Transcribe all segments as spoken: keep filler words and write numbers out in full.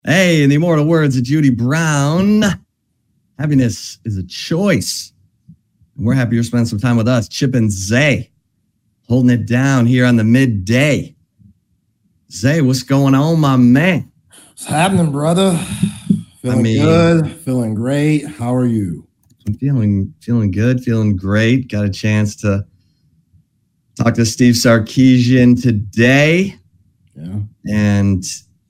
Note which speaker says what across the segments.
Speaker 1: Hey, in the immortal words of Judy Brown, happiness is a choice. And we're happy you're spending some time with us. Chip and Zay, holding it down here on the midday. Zay, what's going on, my man?
Speaker 2: What's happening, brother? Feeling I mean, good, feeling great. How are you?
Speaker 1: I'm feeling feeling good, feeling great. Got a chance to talk to Steve Sarkisian today.
Speaker 2: Yeah.
Speaker 1: And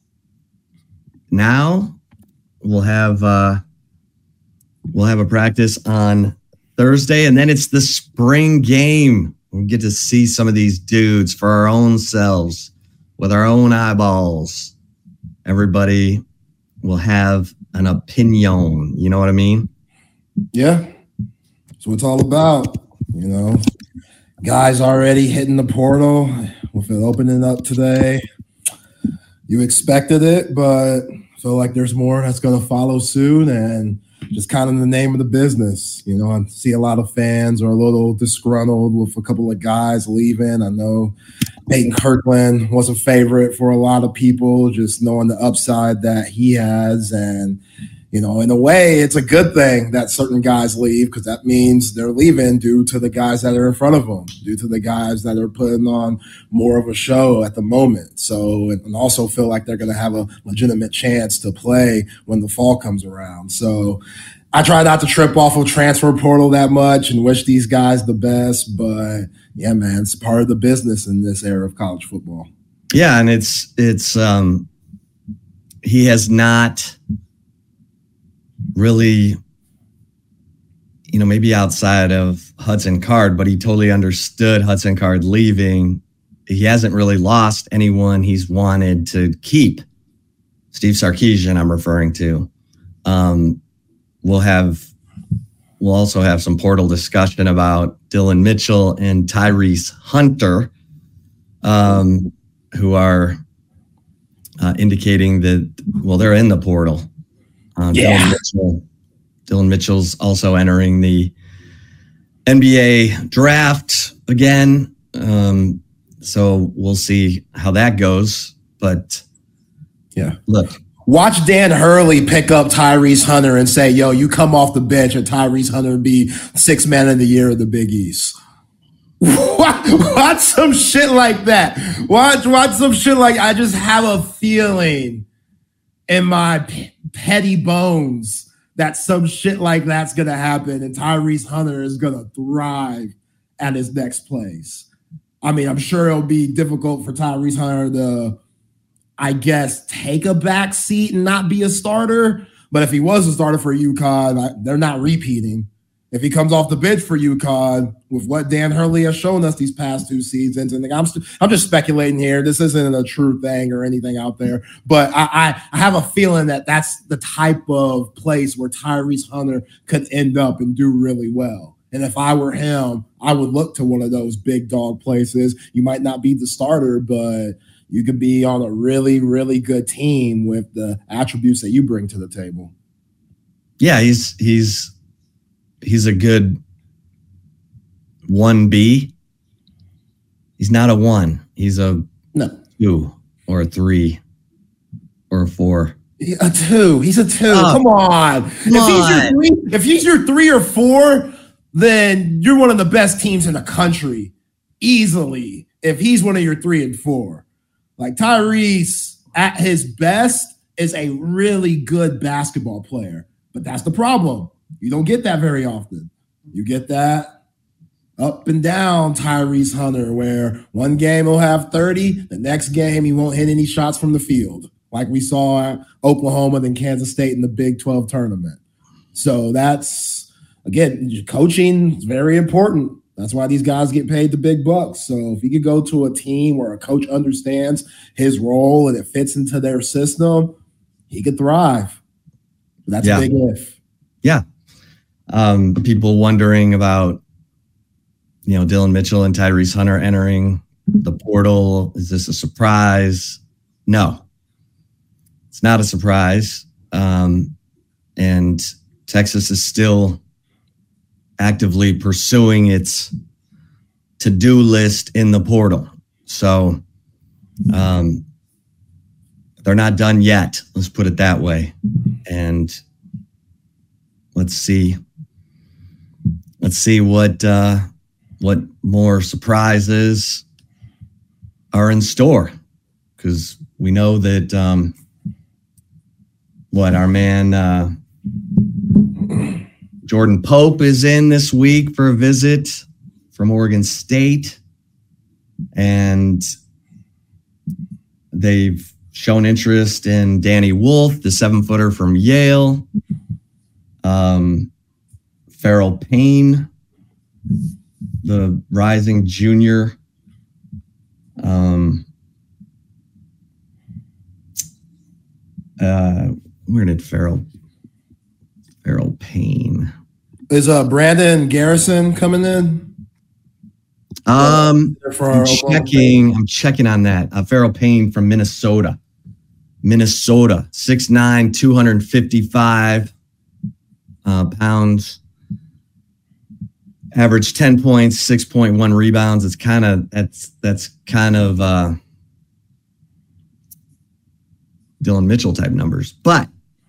Speaker 1: now we'll have uh, we'll have a practice on Thursday, and then it's the spring game. We'll get to see some of these dudes for our own selves, with our own eyeballs. Everybody will have an opinion. You know what I mean?
Speaker 2: Yeah. That's what it's all about. You know, guys already hitting the portal with it opening up today. You expected it, but I feel like there's more that's going to follow soon, and just kind of the name of the business. You know, I see a lot of fans are a little disgruntled with a couple of guys leaving. I know Peyton Kirkland was a favorite for a lot of people, just knowing the upside that he has. And, you know, in a way, it's a good thing that certain guys leave, because that means they're leaving due to the guys that are in front of them, due to the guys that are putting on more of a show at the moment. So, and also feel like they're going to have a legitimate chance to play when the fall comes around. So I try not to trip off of transfer portal that much and wish these guys the best. But yeah, man, it's part of the business in this era of college football.
Speaker 1: Yeah, and it's, it's, um, he has not really, you know, maybe outside of Hudson Card, but he totally understood Hudson Card leaving. He hasn't really lost anyone he's wanted to keep. Steve Sarkisian, I'm referring to. Um, we'll have, we'll also have some portal discussion about Dylan Mitchell and Tyrese Hunter, um, who are uh, indicating that, well, they're in the portal. Um,
Speaker 2: yeah.
Speaker 1: Dylan, Mitchell, Dylan Mitchell's also entering the N B A draft again. Um, so we'll see how that goes. But
Speaker 2: yeah,
Speaker 1: look.
Speaker 2: Watch Dan Hurley pick up Tyrese Hunter and say, yo, you come off the bench and Tyrese Hunter be sixth man of the year of the Big East. Watch some shit like that. Watch, watch some shit like I just have a feeling in my p- petty bones that some shit like that's going to happen and Tyrese Hunter is going to thrive at his next place. I mean, I'm sure it'll be difficult for Tyrese Hunter to, I guess, take a back seat and not be a starter. But if he was a starter for UConn, I, they're not repeating. If he comes off the bench for UConn with what Dan Hurley has shown us these past two seasons, and I'm st- I'm just speculating here. This isn't a true thing or anything out there, but I, I, I have a feeling that that's the type of place where Tyrese Hunter could end up and do really well. And if I were him, I would look to one of those big dog places. You might not be the starter, but you could be on a really, really good team with the attributes that you bring to the table.
Speaker 1: Yeah, he's he's. He's a good one B. He's not a one. He's a
Speaker 2: no.
Speaker 1: two or a three or a four.
Speaker 2: A two. He's a two.
Speaker 1: Oh,
Speaker 2: come on.
Speaker 1: Come
Speaker 2: if
Speaker 1: on.
Speaker 2: he's your three, if he's your three or four, then you're one of the best teams in the country. Easily. If he's one of your three and four. Like Tyrese at his best is a really good basketball player. But that's the problem. You don't get that very often. You get that up and down Tyrese Hunter, where one game he'll have thirty, the next game he won't hit any shots from the field, like we saw at Oklahoma and Kansas State in the Big twelve tournament. So that's, again, coaching is very important. That's why these guys get paid the big bucks. So if you could go to a team where a coach understands his role and it fits into their system, he could thrive. But that's
Speaker 1: yeah.
Speaker 2: a big if.
Speaker 1: Yeah. Um, people wondering about, you know, Dylan Mitchell and Tyrese Hunter entering the portal. Is this a surprise? No, it's not a surprise. Um, and Texas is still actively pursuing its to-do list in the portal. So um, they're not done yet. Let's put it that way. And let's see. Let's see what uh, what more surprises are in store. Because we know that um, what our man uh, Jordan Pope is in this week for a visit from Oregon State. And they've shown interest in Danny Wolf, the seven-footer from Yale. Um, Farrell Payne, the rising junior. Um, uh, where did Farrell Farrell Payne?
Speaker 2: Is uh, Brandon Garrison coming in?
Speaker 1: Um, I'm checking. I'm checking on that. Uh, Farrell Payne from Minnesota. Minnesota, six nine, two hundred fifty-five uh, pounds. Average ten points, six point one rebounds. It's kind of that's that's kind of uh, Dylan Mitchell type numbers, but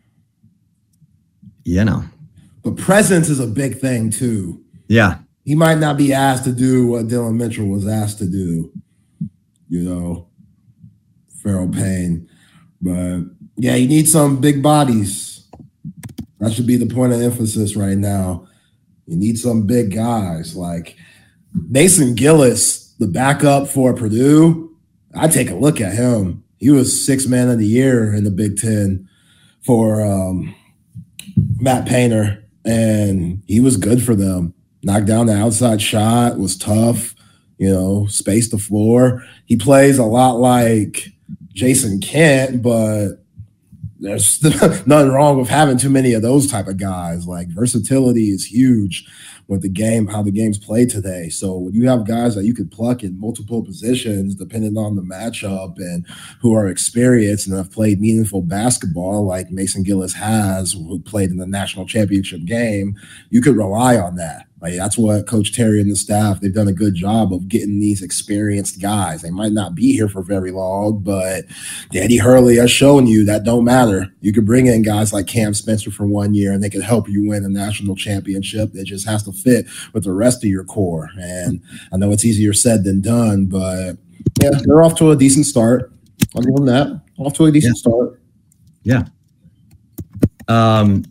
Speaker 1: you know,
Speaker 2: but presence is a big thing too.
Speaker 1: Yeah.
Speaker 2: He might not be asked to do what Dylan Mitchell was asked to do, you know, Farrell Payne. But, yeah, you need some big bodies. That should be the point of emphasis right now. You need some big guys. Like Mason Gillis, the backup for Purdue, I take a look at him. He was sixth man of the year in the Big Ten for um, Matt Painter, and he was good for them. Knocked down the outside shot, was tough, you know, spaced the floor. He plays a lot like Jason Kent, but there's nothing wrong with having too many of those type of guys. Like versatility is huge with the game, how the game's played today. So when you have guys that you could pluck in multiple positions, depending on the matchup and who are experienced and have played meaningful basketball like Mason Gillis has, who played in the national championship game, you could rely on that. Like that's what Coach Terry and the staff, they've done a good job of getting these experienced guys. They might not be here for very long, but Danny Hurley has shown you that don't matter. You could bring in guys like Cam Spencer for one year and they could help you win a national championship. It just has to fit with the rest of your core. And I know it's easier said than done, but yeah, they're off to a decent start. I'll give them that. Off to a decent
Speaker 1: yeah.
Speaker 2: start.
Speaker 1: Yeah. Um,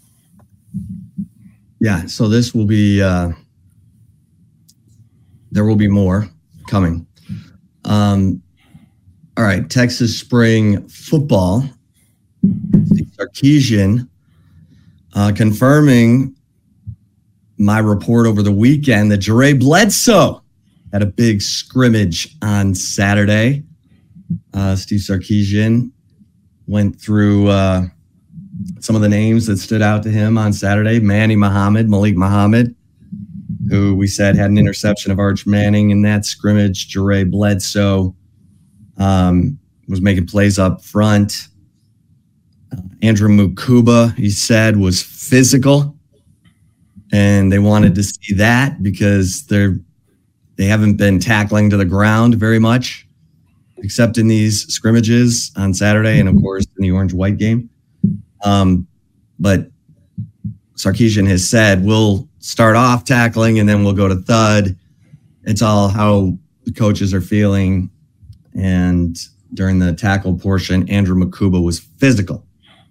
Speaker 1: Yeah, so this will be, uh, there will be more coming. Um, all right, Texas spring football. Steve Sarkisian uh, confirming my report over the weekend that Jure Bledsoe had a big scrimmage on Saturday. Uh, Steve Sarkisian went through uh, some of the names that stood out to him on Saturday. Manny Muhammad, Malik Muhammad, who we said had an interception of Arch Manning in that scrimmage. Jure Bledsoe um, was making plays up front. Uh, Andrew Mukuba, he said, was physical. And they wanted to see that because they're, they haven't been tackling to the ground very much, except in these scrimmages on Saturday and, of course, in the orange-white game. Um, but Sarkisian has said, we'll start off tackling and then we'll go to thud. It's all how the coaches are feeling. And during the tackle portion, Andrew Mukuba was physical.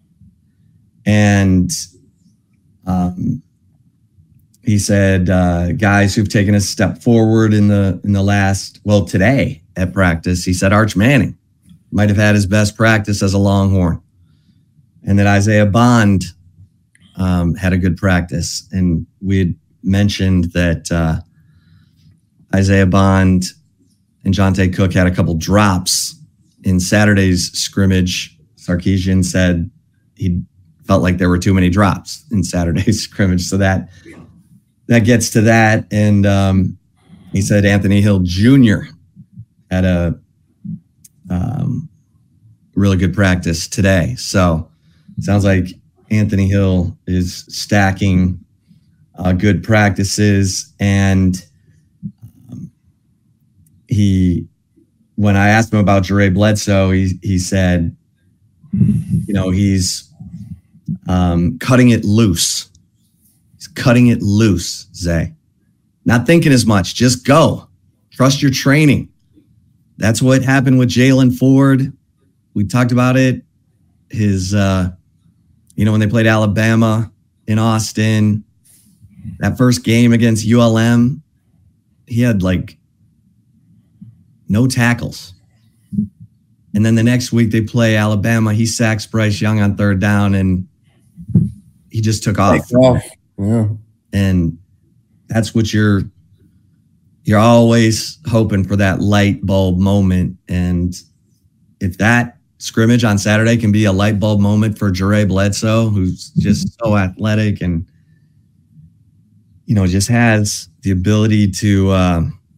Speaker 1: And um, he said, uh, guys who've taken a step forward in the in the last, well, today at practice, he said Arch Manning might have had his best practice as a Longhorn. And that Isaiah Bond um, had a good practice. And we had mentioned that uh, Isaiah Bond and Jonte Cook had a couple drops in Saturday's scrimmage. Sarkisian said he felt like there were too many drops in Saturday's scrimmage. So that that gets to that. And um, he said Anthony Hill Junior had a um, really good practice today. So sounds like Anthony Hill is stacking uh, good practices. And um, he, when I asked him about Jure Bledsoe, he, he said You know, he's um, cutting it loose. He's cutting it loose, Zay. Not thinking as much. Just go. Trust your training. That's what happened with Jaylan Ford. We talked about it. His, uh, you know, when they played Alabama in Austin, that first game against U L M, he had like no tackles. And then the next week they play Alabama. He sacks Bryce Young on third down and he just took off.
Speaker 2: Yeah.
Speaker 1: And that's what you're, you're always hoping for, that light bulb moment. And if that scrimmage on Saturday can be a light bulb moment for Jure Bledsoe, who's just so athletic and, you know, just has the ability to, uh,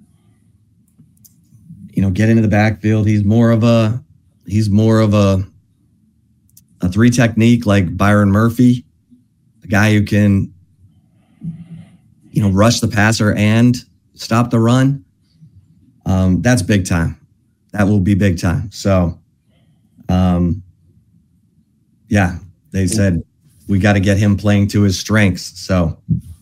Speaker 1: you know, get into the backfield. He's more of a, he's more of a, a three technique like Byron Murphy, a guy who can, you know, rush the passer and stop the run. Um, that's big time. That will be big time. So, um, yeah, they said we got to get him playing to his strengths. So,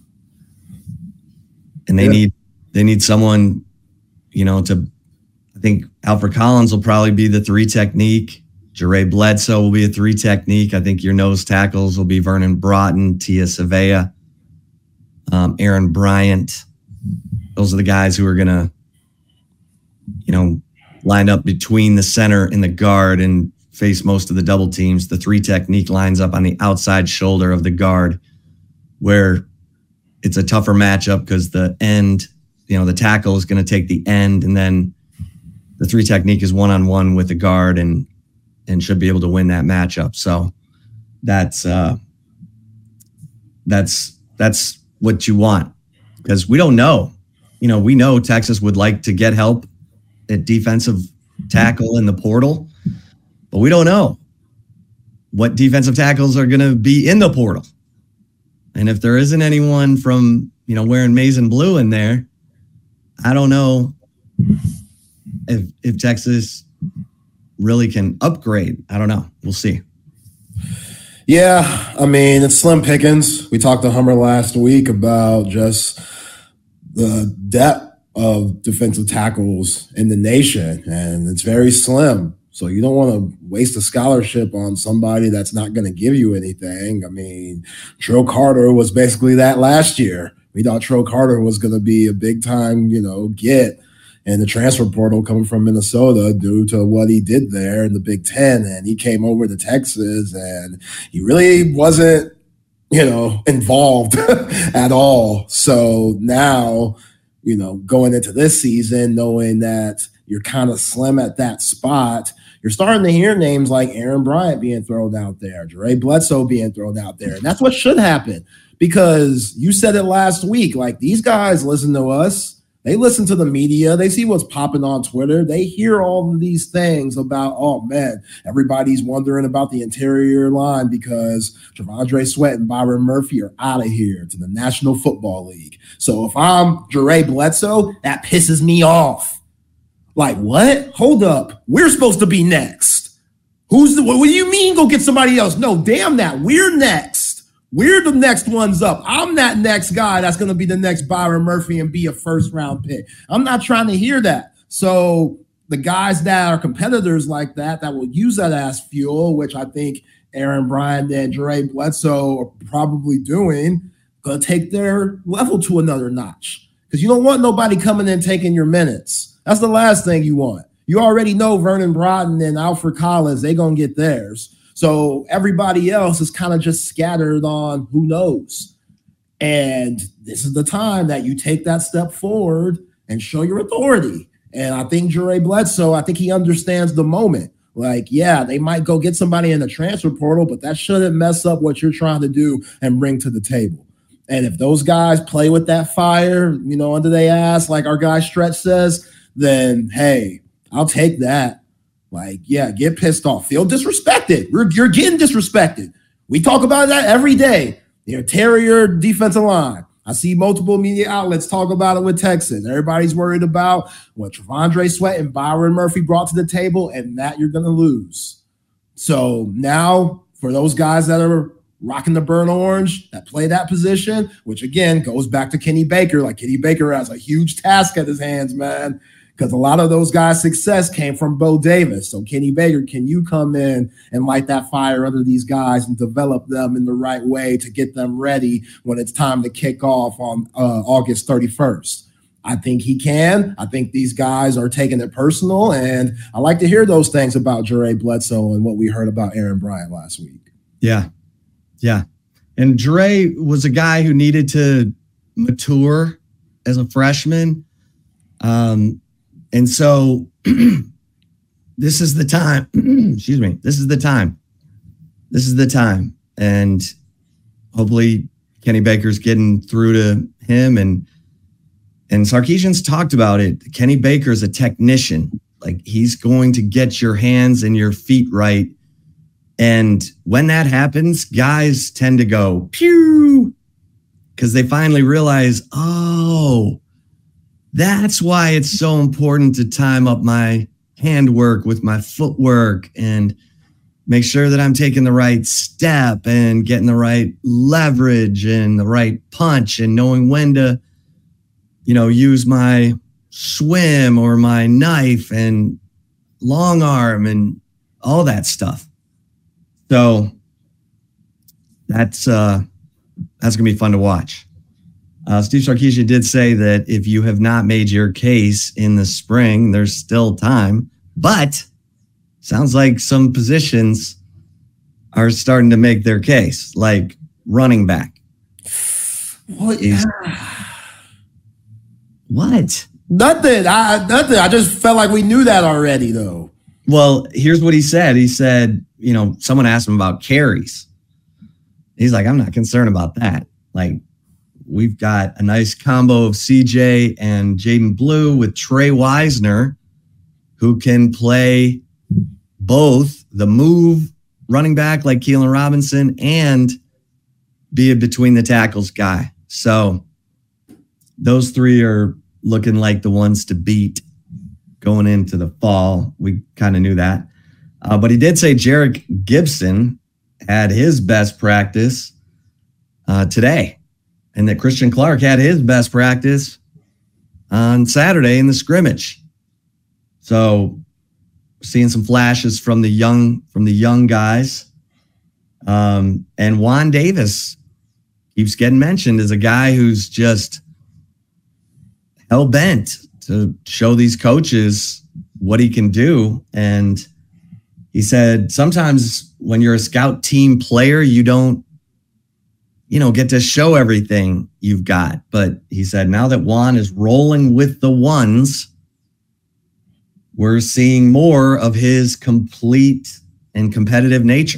Speaker 1: and they yeah. need, they need someone, you know, to, I think Alfred Collins will probably be the three technique. Jure Bledsoe will be a three technique. I think your nose tackles will be Vernon Broughton, Tia Savea, um, Aaron Bryant. Those are the guys who are going to, you know, line up between the center and the guard and face most of the double teams. The three technique lines up on the outside shoulder of the guard, where it's a tougher matchup because the end, you know, the tackle is going to take the end, and then the three technique is one-on-one with the guard and and should be able to win that matchup. So that's uh, that's that's what you want, because we don't know. You know, we know Texas would like to get help at defensive tackle in the portal, but we don't know what defensive tackles are going to be in the portal. And if there isn't anyone from, you know, wearing maize and blue in there, I don't know if if Texas really can upgrade. I don't know. We'll see.
Speaker 2: Yeah, I mean, it's slim pickings. We talked to Hummer last week about just the depth of defensive tackles in the nation, and it's very slim. So you don't want to waste a scholarship on somebody that's not going to give you anything. I mean, Trill Carter was basically that last year. We thought Trill Carter was going to be a big time, you know, get in the transfer portal coming from Minnesota due to what he did there in the Big Ten. And he came over to Texas and he really wasn't, you know, involved at all. So now, you know, going into this season, knowing that you're kind of slim at that spot, you're starting to hear names like Aaron Bryant being thrown out there, Jure Bledsoe being thrown out there. And that's what should happen, because you said it last week, like, these guys listen to us. They listen to the media. They see what's popping on Twitter. They hear all of these things about, oh, man, everybody's wondering about the interior line because T'Vondre Sweat and Byron Murphy are out of here to the National Football League. So if I'm Jure Bledsoe, that pisses me off. Like, what? Hold up. We're supposed to be next. Who's the, what do you mean go get somebody else? No, damn that. We're next. We're the next ones up. I'm that next guy that's going to be the next Byron Murphy and be a first round pick. I'm not trying to hear that. So the guys that are competitors like that, that will use that as fuel, which I think Aaron Bryant and Jure Bledsoe are probably doing, going to take their level to another notch. Because you don't want nobody coming in taking your minutes. That's the last thing you want. You already know Vernon Broughton and Alfred Collins, they're going to get theirs. So everybody else is kind of just scattered on who knows. And this is the time that you take that step forward and show your authority. And I think Jure Bledsoe, I think he understands the moment. Like, yeah, they might go get somebody in the transfer portal, but that shouldn't mess up what you're trying to do and bring to the table. And if those guys play with that fire, you know, under their ass, like our guy Stretch says, then, hey, I'll take that. Like, yeah, get pissed off. Feel disrespected. You're, you're getting disrespected. We talk about that every day. The interior defensive line. I see multiple media outlets talk about it with Texas. Everybody's worried about what T'Vondre Sweat and Byron Murphy brought to the table, and that you're going to lose. So now for those guys that are rocking the burnt orange, that play that position, which again goes back to Kenny Baker. Like Kenny Baker has a huge task at his hands, man, because a lot of those guys' success came from Bo Davis. So Kenny Baker, can you come in and light that fire under these guys and develop them in the right way to get them ready when it's time to kick off on uh, August thirty-first? I think he can. I think these guys are taking it personal, and I like to hear those things about Jure Bledsoe and what we heard about Aaron Bryant last week.
Speaker 1: Yeah, yeah. And Jure was a guy who needed to mature as a freshman. Um, and so this is the time. Excuse me. This is the time. This is the time. And hopefully Kenny Baker's getting through to him, and And Sarkisian's talked about it. Kenny Baker's a technician. Like, he's going to get your hands and your feet right. And when that happens, guys tend to go, pew, because they finally realize, oh, that's why it's so important to time up my handwork with my footwork and make sure that I'm taking the right step and getting the right leverage and the right punch and knowing when to, you know, use my swim or my knife and long arm and all that stuff. So that's uh, that's going to be fun to watch. Uh, Steve Sarkisian did say that if you have not made your case in the spring, there's still time. But sounds like some positions are starting to make their case, like running back.
Speaker 2: What? Is-
Speaker 1: What?
Speaker 2: Nothing. I nothing. I just felt like we knew that already, though.
Speaker 1: Well, here's what he said. He said, you know, someone asked him about carries. He's like, I'm not concerned about that. Like, we've got a nice combo of C J and Jaden Blue with Trey Wisner, who can play both the move running back like Keelan Robinson and be a between the tackles guy. So those three are looking like the ones to beat going into the fall. We kind of knew that. Uh, but he did say Jarek Gibson had his best practice uh, today, and that Christian Clark had his best practice on Saturday in the scrimmage. So seeing some flashes from the young from the young guys. Um, and Juan Davis keeps getting mentioned as a guy who's just hell-bent to show these coaches what he can do. And he said sometimes when you're a scout team player, you don't, you know, get to show everything you've got. But he said now that Juan is rolling with the ones, we're seeing more of his complete and competitive nature.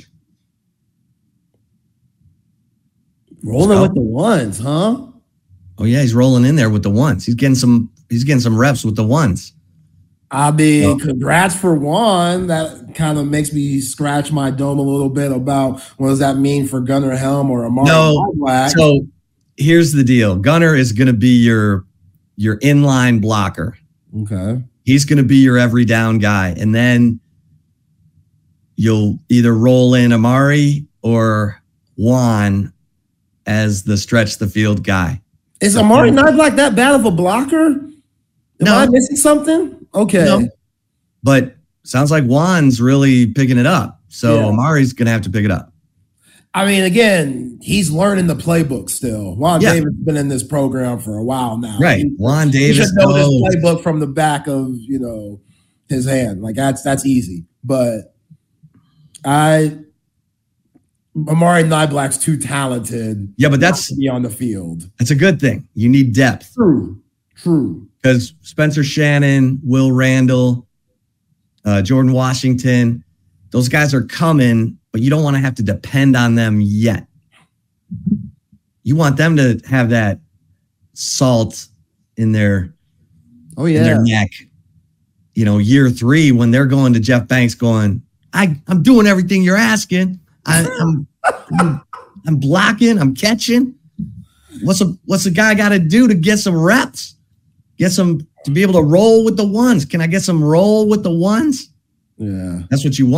Speaker 2: Rolling so, with the ones, huh?
Speaker 1: Oh yeah, he's rolling in there with the ones. He's getting some. He's getting some reps with the ones.
Speaker 2: I mean, congrats for Juan. That kind of makes me scratch my dome a little bit about what does that mean for Gunnar Helm or Amari
Speaker 1: No.
Speaker 2: Black.
Speaker 1: So here's the deal: Gunnar is going to be your your inline blocker.
Speaker 2: Okay.
Speaker 1: He's going to be your every down guy, and then you'll either roll in Amari or Juan as the stretch the field guy.
Speaker 2: Is Amari not like that bad of a blocker? Am
Speaker 1: no.
Speaker 2: I missing something? Okay.
Speaker 1: No. But sounds like Juan's really picking it up. So yeah. Amari's going to have to pick it up.
Speaker 2: I mean, again, he's learning the playbook still. Juan
Speaker 1: yeah.
Speaker 2: Davis has been in this program for a while now.
Speaker 1: Right.
Speaker 2: He,
Speaker 1: Juan Davis.
Speaker 2: He should know knows. this playbook from the back of, you know, his hand. Like, that's that's easy. But I Amari Niblack's too talented.
Speaker 1: Yeah, but that's
Speaker 2: to be on the field.
Speaker 1: That's a good thing. You need depth.
Speaker 2: True. True.
Speaker 1: Because Spencer Shannon, Will Randall, uh, Jordan Washington, those guys are coming, but you don't want to have to depend on them yet. You want them to have that salt in their,
Speaker 2: oh yeah,
Speaker 1: in their neck. You know, year three when they're going to Jeff Banks going, I, I'm doing everything you're asking. I, I'm, I'm I'm blocking. I'm catching. What's a what's a guy got to do to get some reps? Get some to be able to roll with the ones. Can I get some roll with the ones?
Speaker 2: Yeah,
Speaker 1: that's what you want.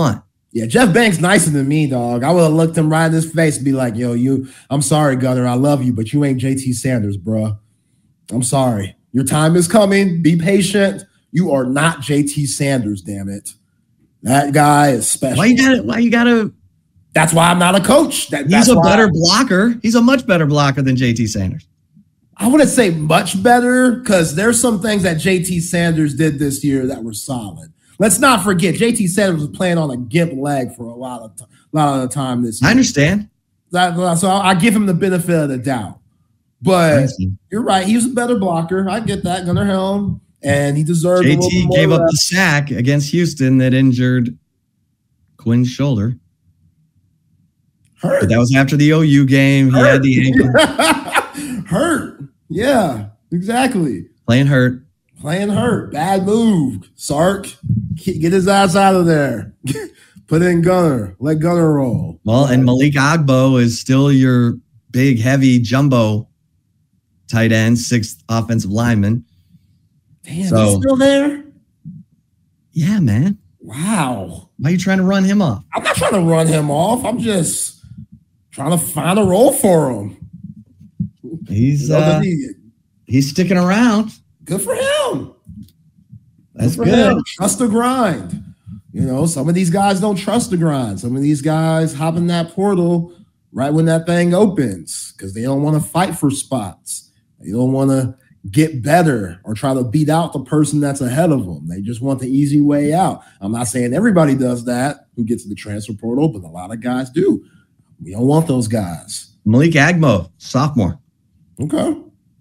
Speaker 2: Yeah, Jeff Banks nicer than me, dog. I would have looked him right in his face and be like, yo, you, I'm sorry, Gunner. I love you, but you ain't J T Sanders, bro. I'm sorry. Your time is coming. Be patient. You are not J T Sanders, damn it. That guy is special.
Speaker 1: Why you gotta, why you gotta?
Speaker 2: That's why I'm not a coach. That,
Speaker 1: He's a better
Speaker 2: I,
Speaker 1: blocker. He's a much better blocker than J T Sanders.
Speaker 2: I wouldn't say much better because there's some things that J T Sanders did this year that were solid. Let's not forget, J T Sanders was playing on a gimp leg for a lot of t- a lot of the time this year.
Speaker 1: I understand.
Speaker 2: That, so I give him the benefit of the doubt. But you're right. He was a better blocker. I get that. Gunnar Helm. And he deserved
Speaker 1: J T
Speaker 2: a little bit more
Speaker 1: gave up
Speaker 2: reps.
Speaker 1: the sack against Houston that injured Quinn's shoulder.
Speaker 2: Hurt.
Speaker 1: But that was after the O U game. He
Speaker 2: Hurt.
Speaker 1: had the ankle.
Speaker 2: Hurt. Yeah, exactly.
Speaker 1: Playing hurt.
Speaker 2: Playing hurt. Bad move. Sark, get his ass out of there. Put in Gunner. Let Gunner roll.
Speaker 1: Well, and Malik Agbo is still your big, heavy jumbo tight end, sixth offensive lineman.
Speaker 2: Damn,
Speaker 1: so,
Speaker 2: he's still there?
Speaker 1: Yeah, man.
Speaker 2: Wow.
Speaker 1: Why are you trying to run him off?
Speaker 2: I'm not trying to run him off. I'm just trying to find a role for him.
Speaker 1: He's
Speaker 2: You know,
Speaker 1: uh,
Speaker 2: he,
Speaker 1: he's sticking around.
Speaker 2: good for him.
Speaker 1: That's
Speaker 2: good. For
Speaker 1: good.
Speaker 2: him. Trust the grind. You know, some of these guys don't trust the grind. Some of these guys hop in that portal right when that thing opens because they don't want to fight for spots. They don't want to get better or try to beat out the person that's ahead of them. They just want the easy way out. I'm not saying everybody does that who gets to the transfer portal, but a lot of guys do. We don't want those guys.
Speaker 1: Malik Agbo, sophomore.
Speaker 2: Okay.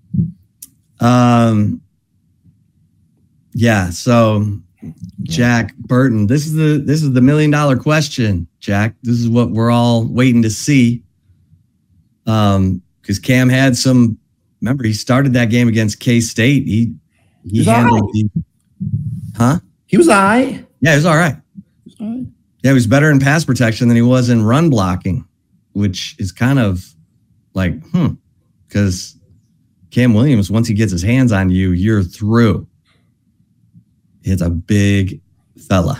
Speaker 1: Um. Yeah. So, Jack Burton, this is the this is the million dollar question, Jack. This is what we're all waiting to see. Um, because Cam had some. Remember, he started that game against K-State. He he
Speaker 2: He's
Speaker 1: handled
Speaker 2: all right.
Speaker 1: the, huh?
Speaker 2: He was all right.
Speaker 1: Yeah, he was all right.
Speaker 2: He was all right.
Speaker 1: Yeah, he was better in pass protection than he was in run blocking, which is kind of like, hmm, because Cam Williams, once he gets his hands on you, you're through. It's a big fella.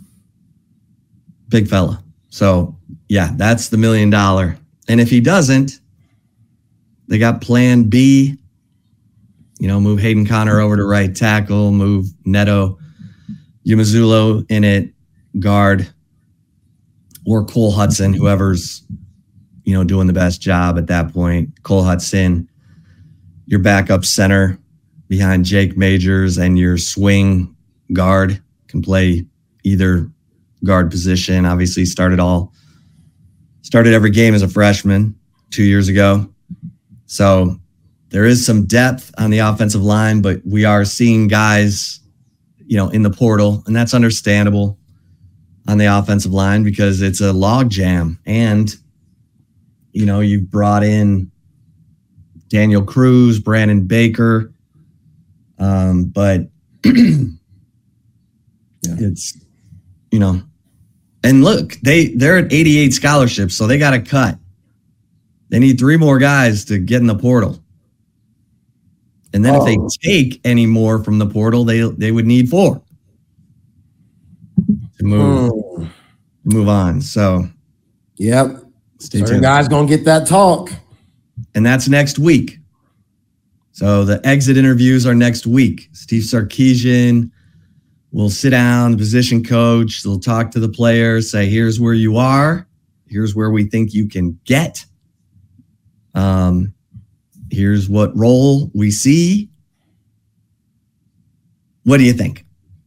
Speaker 1: Big fella. So, yeah, that's the million dollar. And if he doesn't, they got plan B. You know, move Hayden Connor over to right tackle, move Neto Umezulo in it, guard, or Cole Hudson, whoever's, you know, doing the best job at that point. Cole Hudson, your backup center behind Jake Majors, and your swing guard can play either guard position. Obviously started all, started every game as a freshman two years ago. So there is some depth on the offensive line, but we are seeing guys, you know, in the portal, and that's understandable on the offensive line because it's a log jam. And, you know, you've brought in Daniel Cruz, Brandon Baker, um, but yeah. It's, you know, and look, they, they're at eighty-eight scholarships, so they got to cut. They need three more guys to get in the portal. And then oh. if they take any more from the portal, they they would need four to move, oh. move on. So,
Speaker 2: yep.
Speaker 1: Stay
Speaker 2: Certain
Speaker 1: tuned.
Speaker 2: guys going to get that talk.
Speaker 1: And that's next week. So the exit interviews are next week. Steve Sarkisian will sit down, the position coach. They'll talk to the players, say, here's where you are. Here's where we think you can get. Um, here's what role we see. What do you think?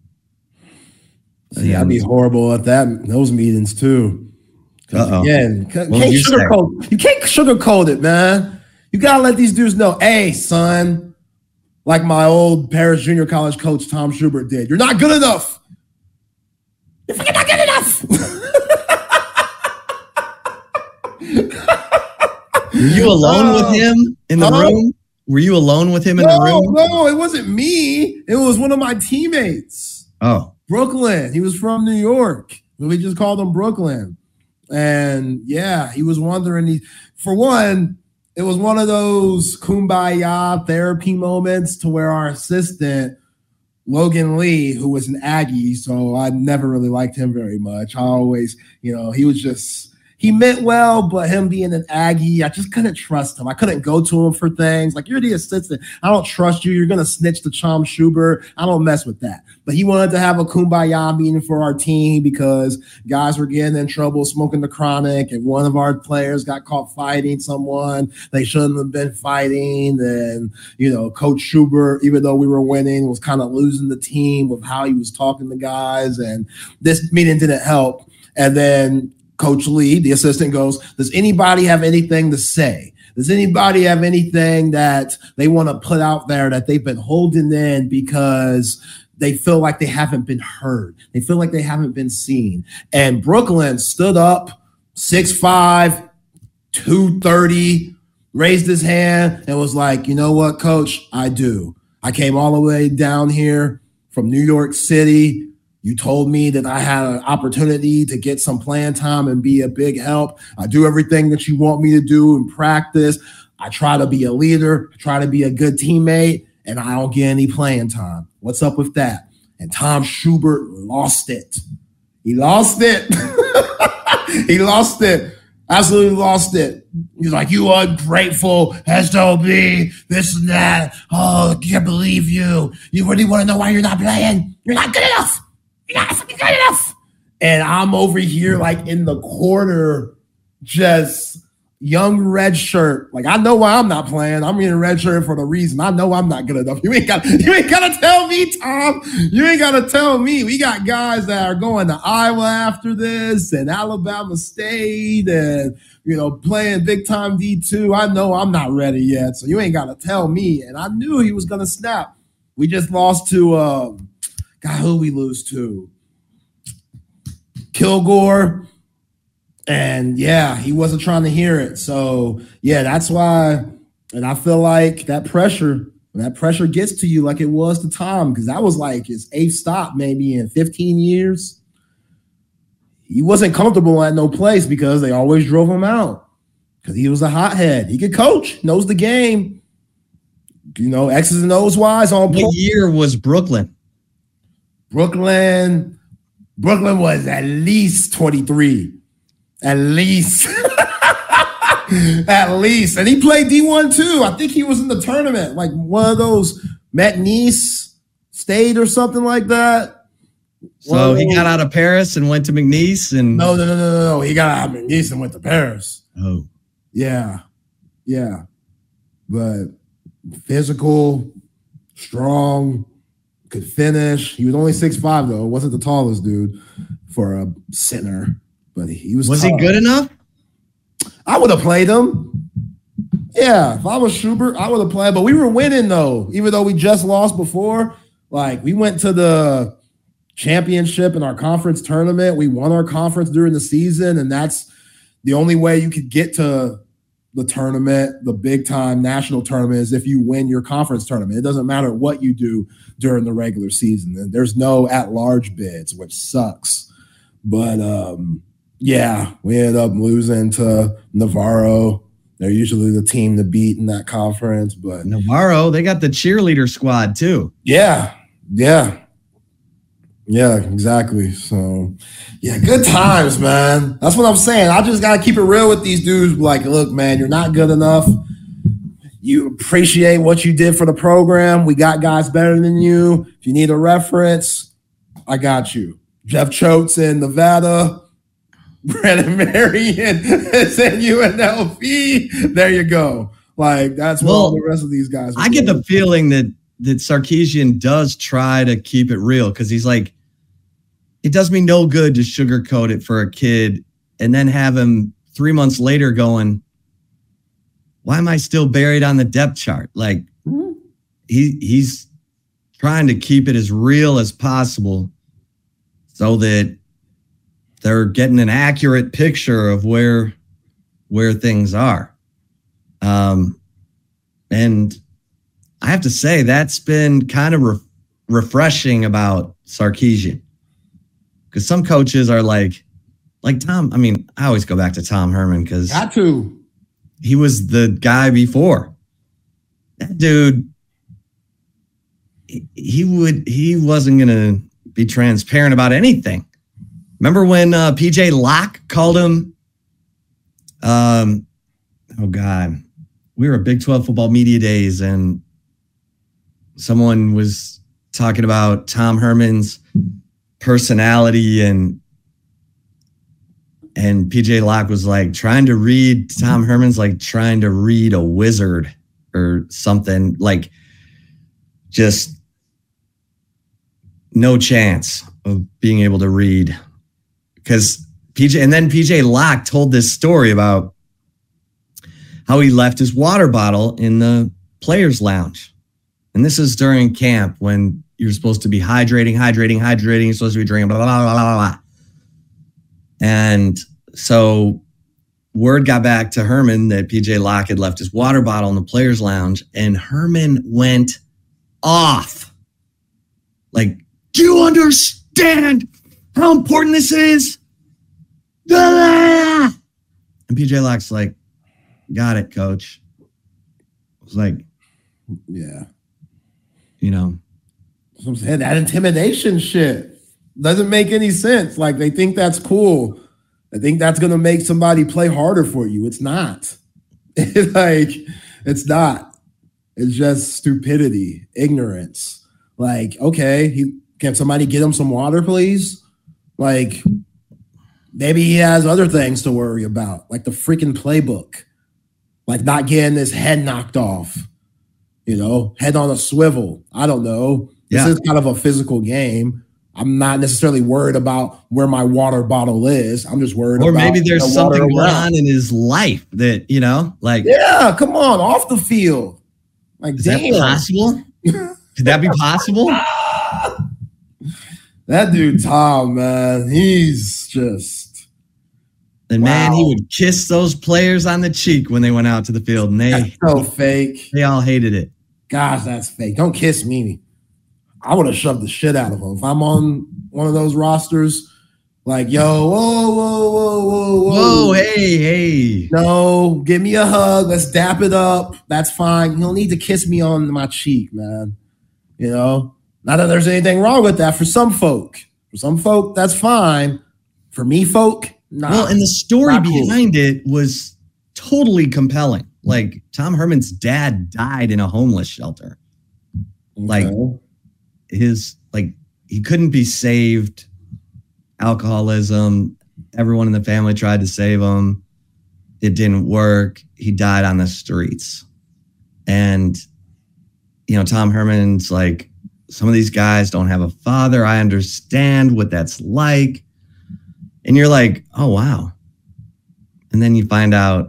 Speaker 2: See, I'd be horrible at that those meetings too. Again, can't you, sugarcoat, you can't sugarcoat it, man. You gotta let these dudes know, hey, son, like my old Paris Junior College coach Tom Schubert did. You're not good enough. You're not good enough.
Speaker 1: Were you alone uh, with him in the uh, room? Were you alone with him in
Speaker 2: no,
Speaker 1: the room?
Speaker 2: No, it wasn't me. It was one of my teammates.
Speaker 1: Oh.
Speaker 2: Brooklyn. He was from New York. We just called him Brooklyn. And yeah, he was wondering. He, for one, it was one of those kumbaya therapy moments to where our assistant Logan Lee, who was an Aggie, so I never really liked him very much. I always, you know, he was just, he meant well, but him being an Aggie, I just couldn't trust him. I couldn't go to him for things. Like, you're the assistant. I don't trust you. You're going to snitch to Tom Schubert. I don't mess with that. But he wanted to have a kumbaya meeting for our team because guys were getting in trouble smoking the chronic, and one of our players got caught fighting someone they shouldn't have been fighting. And, you know, Coach Schubert, even though we were winning, was kind of losing the team with how he was talking to guys. And this meeting didn't help. And then Coach Lee, the assistant, goes, does anybody have anything to say? Does anybody have anything that they want to put out there that they've been holding in because they feel like they haven't been heard? They feel like they haven't been seen. And Brooklyn stood up, six five, two thirty, raised his hand and was like, you know what, Coach? I do. I came all the way down here from New York City. You told me that I had an opportunity to get some playing time and be a big help. I do everything that you want me to do in practice. I try to be a leader, I try to be a good teammate, and I don't get any playing time. What's up with that? And Tom Schubert lost it. He lost it. He lost it. Absolutely lost it. He's like, you ungrateful S O B, this and that. Oh, I can't believe you. You really want to know why you're not playing? You're not good enough. You're not fucking good enough. And I'm over here like in the corner, just young red shirt. Like, I know why I'm not playing. I'm in a red shirt for the reason. I know I'm not good enough. You ain't got you ain't gotta tell me, Tom. You ain't gotta tell me. We got guys that are going to Iowa after this and Alabama State and, you know, playing big time D two. I know I'm not ready yet. So you ain't gotta tell me. And I knew he was gonna snap. We just lost to um God, who we lose to? Kilgore. And yeah, he wasn't trying to hear it. So yeah, that's why. And I feel like that pressure, that pressure gets to you like it was to Tom, because that was like his eighth stop maybe in fifteen years. He wasn't comfortable at no place because they always drove him out because he was a hothead. He could coach, knows the game, you know, X's and O's wise on.
Speaker 1: What year was Brooklyn?
Speaker 2: Brooklyn, Brooklyn was at least twenty-three. At least. At least. And he played D one too. I think he was in the tournament, like one of those McNeese State or something like that.
Speaker 1: So he got out of Paris and went to McNeese and
Speaker 2: No, no, no, no, no. He got out of McNeese and went to Paris.
Speaker 1: Oh.
Speaker 2: Yeah. Yeah. But physical, strong, could finish. He was only six five though. Wasn't the tallest dude for a center, but he was.
Speaker 1: Was
Speaker 2: tough.
Speaker 1: he good enough?
Speaker 2: I would have played him. Yeah, if I was Schubert, I would have played. But we were winning though, even though we just lost before. Like, we went to the championship in our conference tournament. We won our conference during the season, and that's the only way you could get to the tournament, the big time national tournament, is if you win your conference tournament. It doesn't matter what you do during the regular season. And there's no at-large bids, which sucks. But um, yeah, we ended up losing to Navarro. They're usually the team to beat in that conference. But
Speaker 1: Navarro, they got the cheerleader squad too.
Speaker 2: Yeah, yeah. Yeah, exactly. So, yeah, good times, man. That's what I'm saying. I just got to keep it real with these dudes. Like, look, man, you're not good enough. You appreciate what you did for the program. We got guys better than you. If you need a reference, I got you. Jeff Choates in Nevada. Brandon Marion is in U N L V. There you go. Like, that's what
Speaker 1: well,
Speaker 2: all the rest of these guys are
Speaker 1: I
Speaker 2: doing.
Speaker 1: get the feeling that that Sarkisian does try to keep it real because he's like, it does me no good to sugarcoat it for a kid and then have him three months later going, why am I still buried on the depth chart? Like, mm-hmm. he he's trying to keep it as real as possible so that they're getting an accurate picture of where where things are. Um, and I have to say that's been kind of re- refreshing about Sarkisian. Because some coaches are like, like Tom. I mean, I always go back to Tom Herman because
Speaker 2: got to.
Speaker 1: He was the guy before. That dude, he, he would he wasn't going to be transparent about anything. Remember when uh, P J Locke called him? Um, oh God, we were at Big twelve football media days, and someone was talking about Tom Herman's personality, and and P J Locke was like, trying to read Tom Herman's like trying to read a wizard or something, like just no chance of being able to read. Because P J, and then P J Locke told this story about how he left his water bottle in the players' lounge. And this is during camp when you're supposed to be hydrating, hydrating, hydrating. You're supposed to be drinking, blah, blah, blah, blah, blah. And so word got back to Herman that P J Locke had left his water bottle in the players' lounge, and Herman went off. Like, do you understand how important this is? And P J Locke's like, got it, coach. I was like,
Speaker 2: yeah.
Speaker 1: You know.
Speaker 2: So I'm saying that intimidation shit doesn't make any sense. Like, they think that's cool. I think that's going to make somebody play harder for you. It's not. Like, it's not. It's just stupidity, ignorance. Like, okay, he, can somebody get him some water, please? Like, maybe he has other things to worry about, like the freaking playbook, like not getting his head knocked off, you know, head on a swivel. I don't know. This
Speaker 1: yeah.
Speaker 2: is kind of a physical game. I'm not necessarily worried about where my water bottle is. I'm just worried
Speaker 1: or
Speaker 2: about.
Speaker 1: Or maybe there's something going
Speaker 2: around.
Speaker 1: on in his life that, you know, like.
Speaker 2: Yeah, come on, off the field. Like,
Speaker 1: is
Speaker 2: damn.
Speaker 1: that possible? Could that be possible?
Speaker 2: That dude, Tom, man, he's just.
Speaker 1: And
Speaker 2: wow.
Speaker 1: man, he would kiss those players on the cheek when they went out to the field, and they
Speaker 2: that's so fake.
Speaker 1: They all hated it.
Speaker 2: Gosh, that's fake. Don't kiss me. I would have shoved the shit out of him if I'm on one of those rosters. Like, yo, whoa, whoa, whoa, whoa, whoa,
Speaker 1: whoa, hey, hey.
Speaker 2: No, give me a hug. Let's dap it up. That's fine. You don't need to kiss me on my cheek, man. You know, not that there's anything wrong with that for some folk. For some folk, that's fine. For me, folk, nah.
Speaker 1: Well, and the story
Speaker 2: cool.
Speaker 1: behind it was totally compelling. Like, Tom Herman's dad died in a homeless shelter.
Speaker 2: Okay.
Speaker 1: Like, his, like, he couldn't be saved. Alcoholism. Everyone in the family tried to save him. It didn't work. He died on the streets. And, you know, Tom Herman's like, some of these guys don't have a father. I understand what that's like. And you're like, oh, wow. And then you find out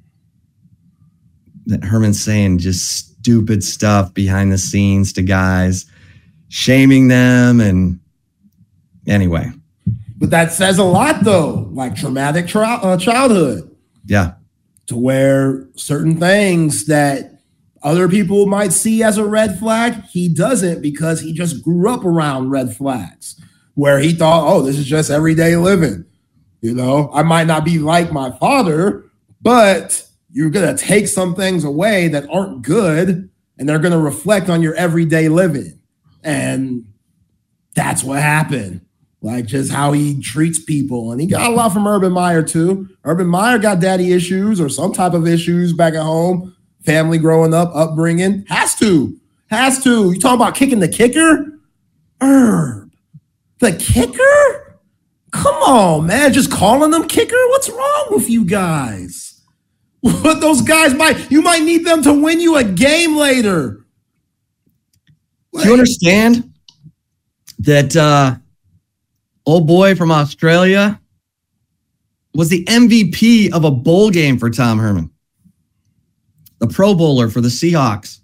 Speaker 1: that Herman's saying just stupid stuff behind the scenes to guys, shaming them. And anyway.
Speaker 2: But that says a lot, though, like traumatic tra- uh, childhood.
Speaker 1: Yeah.
Speaker 2: To where certain things that other people might see as a red flag, he doesn't, because he just grew up around red flags where he thought, oh, this is just everyday living. You know, I might not be like my father, but you're going to take some things away that aren't good, and they're going to reflect on your everyday living. And that's what happened. Like, just how he treats people. And he got a lot from Urban Meyer, too. Urban Meyer got daddy issues or some type of issues back at home. Family growing up, upbringing. Has to. Has to. You talking about kicking the kicker? Herb. The kicker? Come on, man. Just calling them kicker? What's wrong with you guys? What those guys might, you might need them to win you a game later.
Speaker 1: Like, do you understand that uh, old boy from Australia was the M V P of a bowl game for Tom Herman? The Pro Bowler for the Seahawks.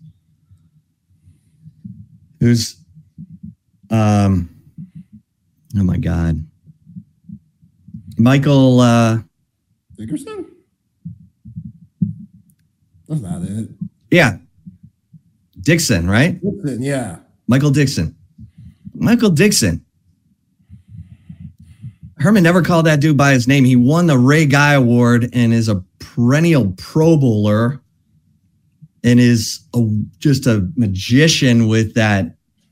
Speaker 1: Who's, um, oh my God. Michael uh,
Speaker 2: Dickerson? That's not it.
Speaker 1: Yeah. Dixon, right?
Speaker 2: Dixon, yeah.
Speaker 1: Michael Dixon. Michael Dixon. Herman never called that dude by his name. He won the Ray Guy Award and is a perennial Pro Bowler and is a, just a magician with that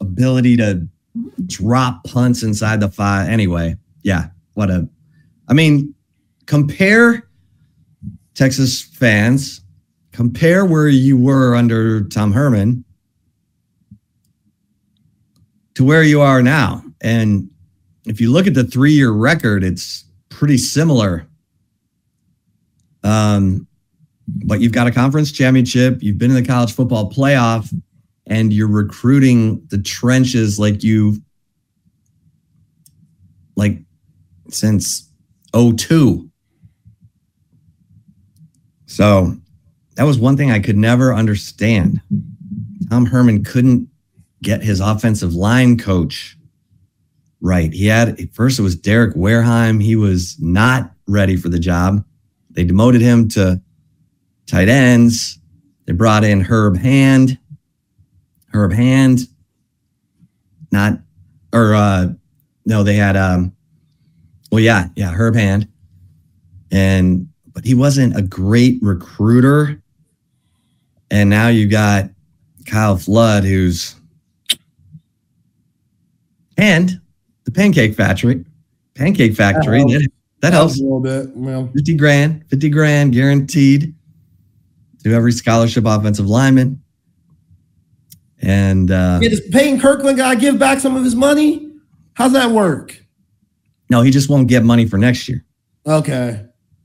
Speaker 1: ability to drop punts inside the five. Anyway, yeah, what a, I mean, compare Texas fans, compare where you were under Tom Herman to where you are now. And if you look at the three-year record, it's pretty similar. Um, but you've got a conference championship, you've been in the college football playoff, and you're recruiting the trenches like you, like since oh two. So that was one thing I could never understand. Tom Herman couldn't get his offensive line coach right. He had, at first it was Derek Wareheim. He was not ready for the job. They demoted him to tight ends. They brought in Herb Hand. Herb Hand, not, or uh, no, they had, um, well, yeah, yeah, Herb Hand. And, but he wasn't a great recruiter. And now you got Kyle Flood, who's, and the Pancake Factory, Pancake Factory, that, that helps
Speaker 2: a little bit. Well,
Speaker 1: fifty grand, fifty grand guaranteed to every scholarship offensive lineman. And uh,
Speaker 2: yeah, does Peyton Kirkland guy give back some of his money? How's that work?
Speaker 1: No, he just won't get money for next year.
Speaker 2: Okay.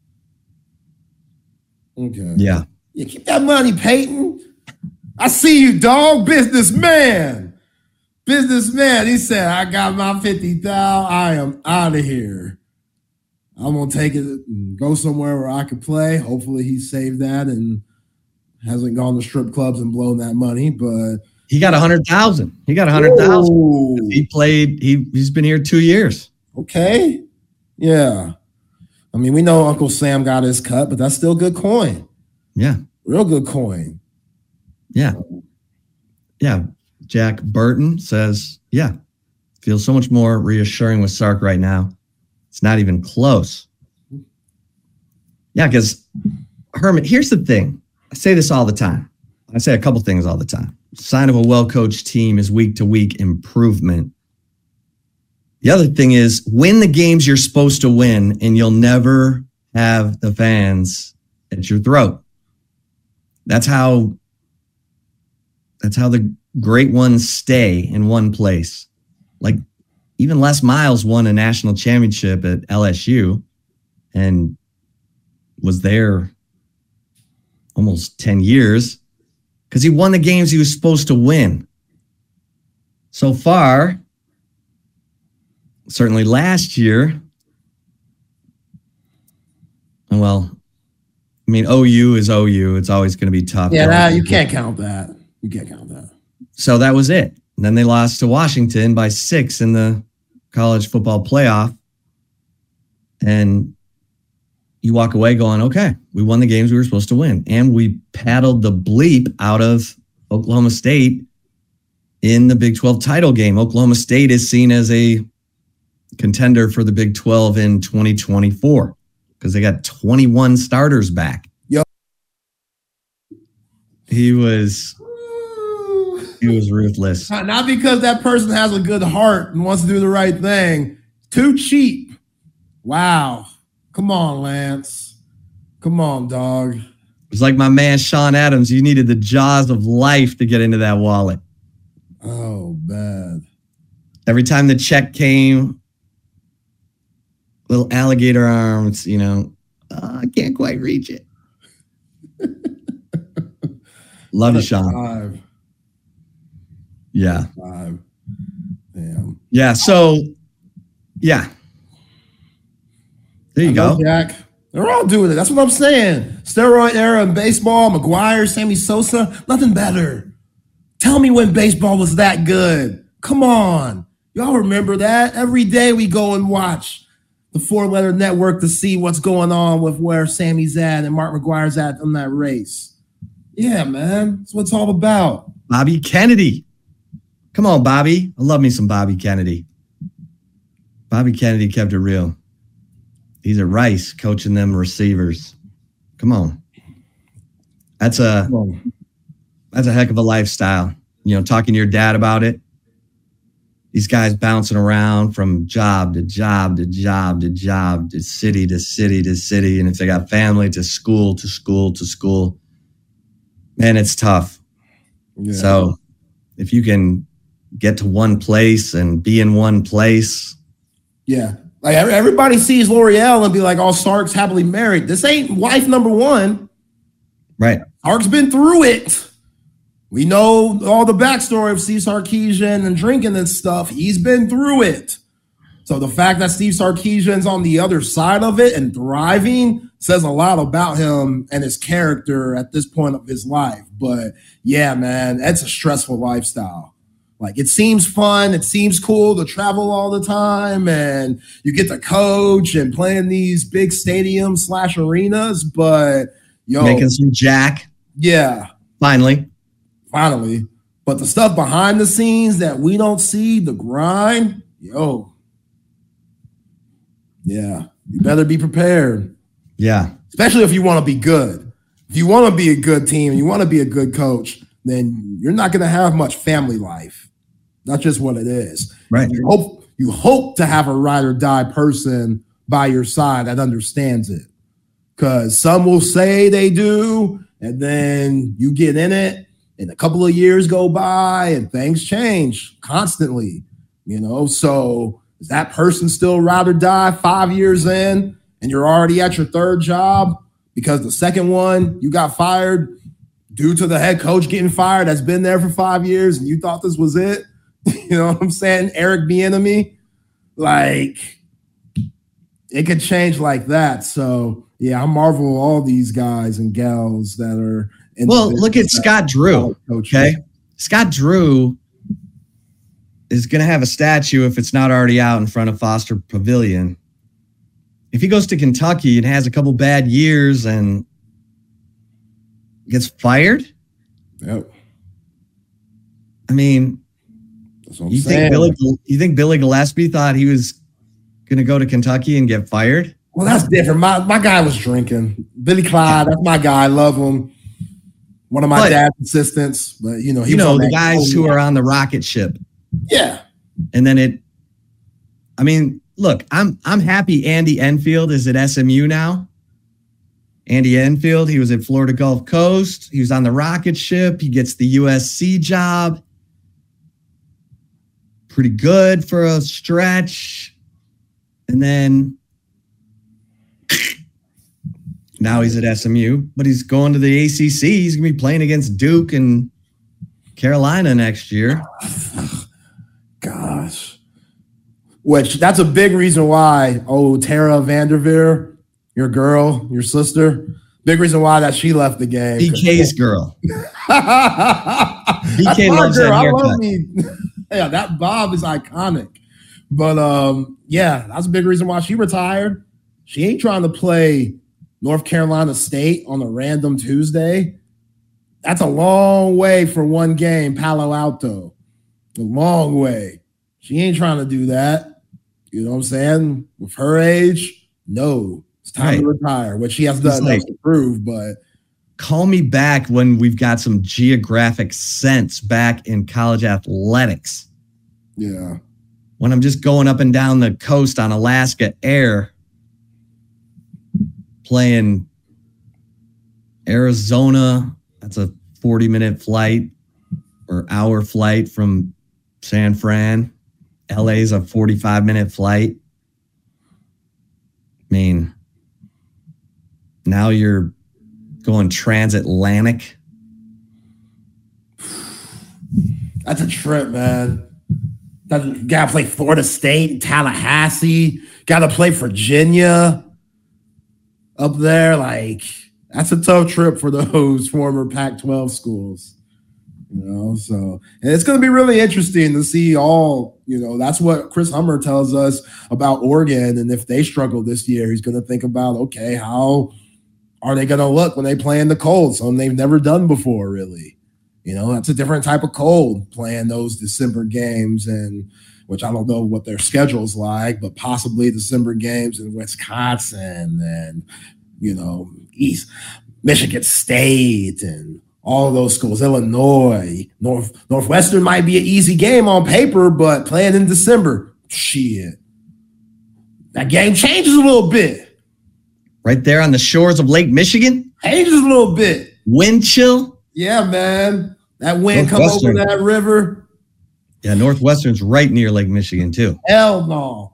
Speaker 2: Okay.
Speaker 1: Yeah.
Speaker 2: Yeah, keep that money, Peyton. I see you, dog. Businessman. Businessman. He said, I got my fifty thousand. I am out of here. I'm going to take it and go somewhere where I could play. Hopefully he saved that and hasn't gone to strip clubs and blown that money, but
Speaker 1: he got a hundred thousand. He got a hundred thousand. He played, he, he's been here two years.
Speaker 2: Okay. Yeah. I mean, we know Uncle Sam got his cut, but that's still good coin.
Speaker 1: Yeah.
Speaker 2: Real good coin.
Speaker 1: Yeah. Yeah. Jack Burton says, yeah, feels so much more reassuring with Sark right now. It's not even close. Yeah, because Herman, here's the thing. I say this all the time. I say a couple things all the time. Sign of a well-coached team is week-to-week improvement. The other thing is win the games you're supposed to win, and you'll never have the fans at your throat. That's how, that's how the great ones stay in one place. Like even Les Miles won a national championship at L S U and was there almost ten years because he won the games he was supposed to win. So far, certainly last year, well, I mean, O U is O U. It's always going to be tough.
Speaker 2: Yeah, nah, you can't count that. You can't count that.
Speaker 1: So that was it. And then they lost to Washington by six in the college football playoff. And you walk away going, okay, we won the games we were supposed to win. And we paddled the bleep out of Oklahoma State in the Big twelve title game. Oklahoma State is seen as a contender for the Big twelve in twenty twenty-four because they got twenty-one starters back.
Speaker 2: Yep.
Speaker 1: He was... He was ruthless.
Speaker 2: Not because that person has a good heart and wants to do the right thing. Too cheap. Wow. Come on, Lance. Come on, dog.
Speaker 1: It's like my man Sean Adams. You needed the jaws of life to get into that wallet.
Speaker 2: Oh, bad.
Speaker 1: Every time the check came, little alligator arms, you know, oh, I can't quite reach it. Love you, Sean.
Speaker 2: Five.
Speaker 1: Yeah.
Speaker 2: Five. Damn.
Speaker 1: Yeah. So, yeah. There you go.
Speaker 2: Jack. They're all doing it. That's what I'm saying. Steroid era in baseball, McGuire, Sammy Sosa, nothing better. Tell me when baseball was that good. Come on. Y'all remember that? Every day we go and watch the four-letter network to see what's going on with where Sammy's at and Mark McGuire's at in that race. Yeah, man. That's what it's all about.
Speaker 1: Bobby Kennedy. Come on, Bobby. I love me some Bobby Kennedy. Bobby Kennedy kept it real. He's at Rice coaching them receivers. Come on. That's a that's a heck of a lifestyle. You know, talking to your dad about it. these guys bouncing around from job to job to job to job to city to city to city. And if they got family, to school to school to school, man, it's tough. Yeah. So if you can get to one place and be in one place.
Speaker 2: Yeah. Like everybody sees L'Oreal and be like, oh, Sark's happily married. This ain't wife number one.
Speaker 1: Right.
Speaker 2: Sark's been through it. We know all the backstory of Steve Sarkisian and drinking and stuff. He's been through it. So the fact that Steve Sarkisian's on the other side of it and thriving says a lot about him and his character at this point of his life. But yeah, man, it's a stressful lifestyle. Like, it seems fun. It seems cool to travel all the time and you get to coach and play in these big stadiums slash arenas. But yo,
Speaker 1: making some jack.
Speaker 2: Yeah.
Speaker 1: Finally.
Speaker 2: Finally. But the stuff behind the scenes that we don't see, the grind, yo. Yeah. You better be prepared.
Speaker 1: Yeah.
Speaker 2: Especially if you want to be good. If you want to be a good team, you want to be a good coach, then you're not going to have much family life. That's just what it is.
Speaker 1: Right.
Speaker 2: You hope, you hope to have a ride or die person by your side that understands it. Because some will say they do, and then you get in it, and a couple of years go by, and things change constantly. You know, so is that person still ride or die five years in, and you're already at your third job? Because the second one, you got fired due to the head coach getting fired that's been there for five years, and you thought this was it? You know what I'm saying? Eric Bieniemy, like, it could change like that. So, yeah, I marvel all these guys and gals that are in
Speaker 1: well, look at Scott Drew, okay? Scott Drew is going to have a statue if it's not already out in front of Foster Pavilion. If he goes to Kentucky and has a couple bad years and gets fired,
Speaker 2: yep.
Speaker 1: I mean,
Speaker 2: that's what I'm
Speaker 1: you
Speaker 2: saying.
Speaker 1: think Billy? You think Billy Gillispie thought he was going to go to Kentucky and get fired?
Speaker 2: Well, that's different. My my guy was drinking. Billy Clyde, that's my guy. I love him. One of my but, dad's assistants, but you know, he
Speaker 1: you
Speaker 2: was
Speaker 1: know
Speaker 2: on
Speaker 1: the
Speaker 2: that
Speaker 1: guys who are on the rocket ship.
Speaker 2: Yeah,
Speaker 1: and then it. I mean, look, I'm I'm happy Andy Enfield is at S M U now. Andy Enfield, he was at Florida Gulf Coast. He was on the rocket ship. He gets the U S C job. Pretty good for a stretch. And then now he's at S M U, but he's going to the A C C. He's going to be playing against Duke and Carolina next year.
Speaker 2: Gosh. Which, that's a big reason why, oh, Tara Vanderveer, your girl, your sister, big reason why that she left the game.
Speaker 1: B K's girl. B K loves
Speaker 2: girl.
Speaker 1: that
Speaker 2: I
Speaker 1: haircut.
Speaker 2: love me. Yeah, that bob is iconic. But, um, yeah, that's a big reason why she retired. She ain't trying to play North Carolina State on a random Tuesday. That's a long way for one game, Palo Alto. A long way. She ain't trying to do that. You know what I'm saying? With her age, no. It's time right. to retire, which she has done like, to prove, but
Speaker 1: call me back when we've got some geographic sense back in college athletics.
Speaker 2: Yeah.
Speaker 1: When I'm just going up and down the coast on Alaska Air, playing Arizona. That's a forty minute flight or hour flight from San Fran. L A is a forty-five minute flight. I mean, now you're going transatlantic.
Speaker 2: That's a trip, man. You gotta play Florida State, Tallahassee. Gotta play Virginia up there. Like, that's a tough trip for those former Pac twelve schools. You know, so and it's going to be really interesting to see all, you know, that's what Chris Hummer tells us about Oregon. And if they struggle this year, he's going to think about, okay, how are they going to look when they play in the cold? Something they've never done before, really. You know, that's a different type of cold, playing those December games, and which I don't know what their schedule's like, but possibly December games in Wisconsin and, you know, East Michigan State and all of those schools, Illinois, North Northwestern might be an easy game on paper, but playing in December, shit, that game changes a little bit.
Speaker 1: Right there on the shores of Lake Michigan,
Speaker 2: changes a little bit. Wind
Speaker 1: chill,
Speaker 2: yeah, man. That wind come over that river.
Speaker 1: Yeah, Northwestern's right near Lake Michigan too.
Speaker 2: Hell no.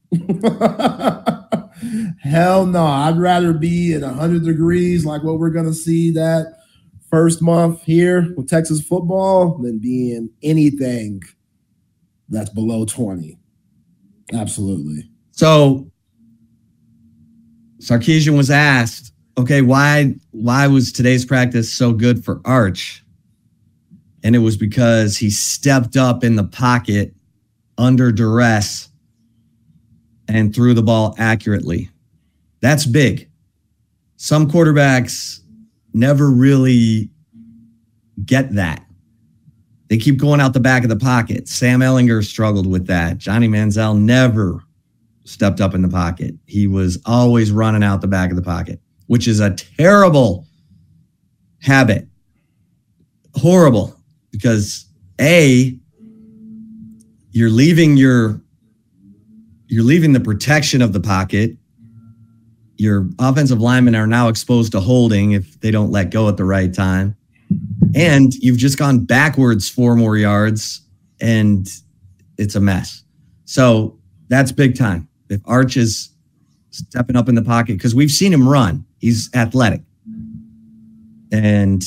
Speaker 2: Hell no. I'd rather be at one hundred degrees like what we're going to see that first month here with Texas football than being anything that's below twenty. Absolutely.
Speaker 1: So Sarkisian was asked, okay, why, why was today's practice so good for Arch? And it was because he stepped up in the pocket under duress and threw the ball accurately. That's big. Some quarterbacks never really get that. They keep going out the back of the pocket. Sam Ehlinger struggled with that. Johnny Manziel never stepped up in the pocket. He was always running out the back of the pocket, which is a terrible habit. Horrible. Because A, you're leaving your you're leaving the protection of the pocket. Your offensive linemen are now exposed to holding if they don't let go at the right time. And you've just gone backwards four more yards and it's a mess. So that's big time. If Arch is stepping up in the pocket, because we've seen him run. He's athletic. And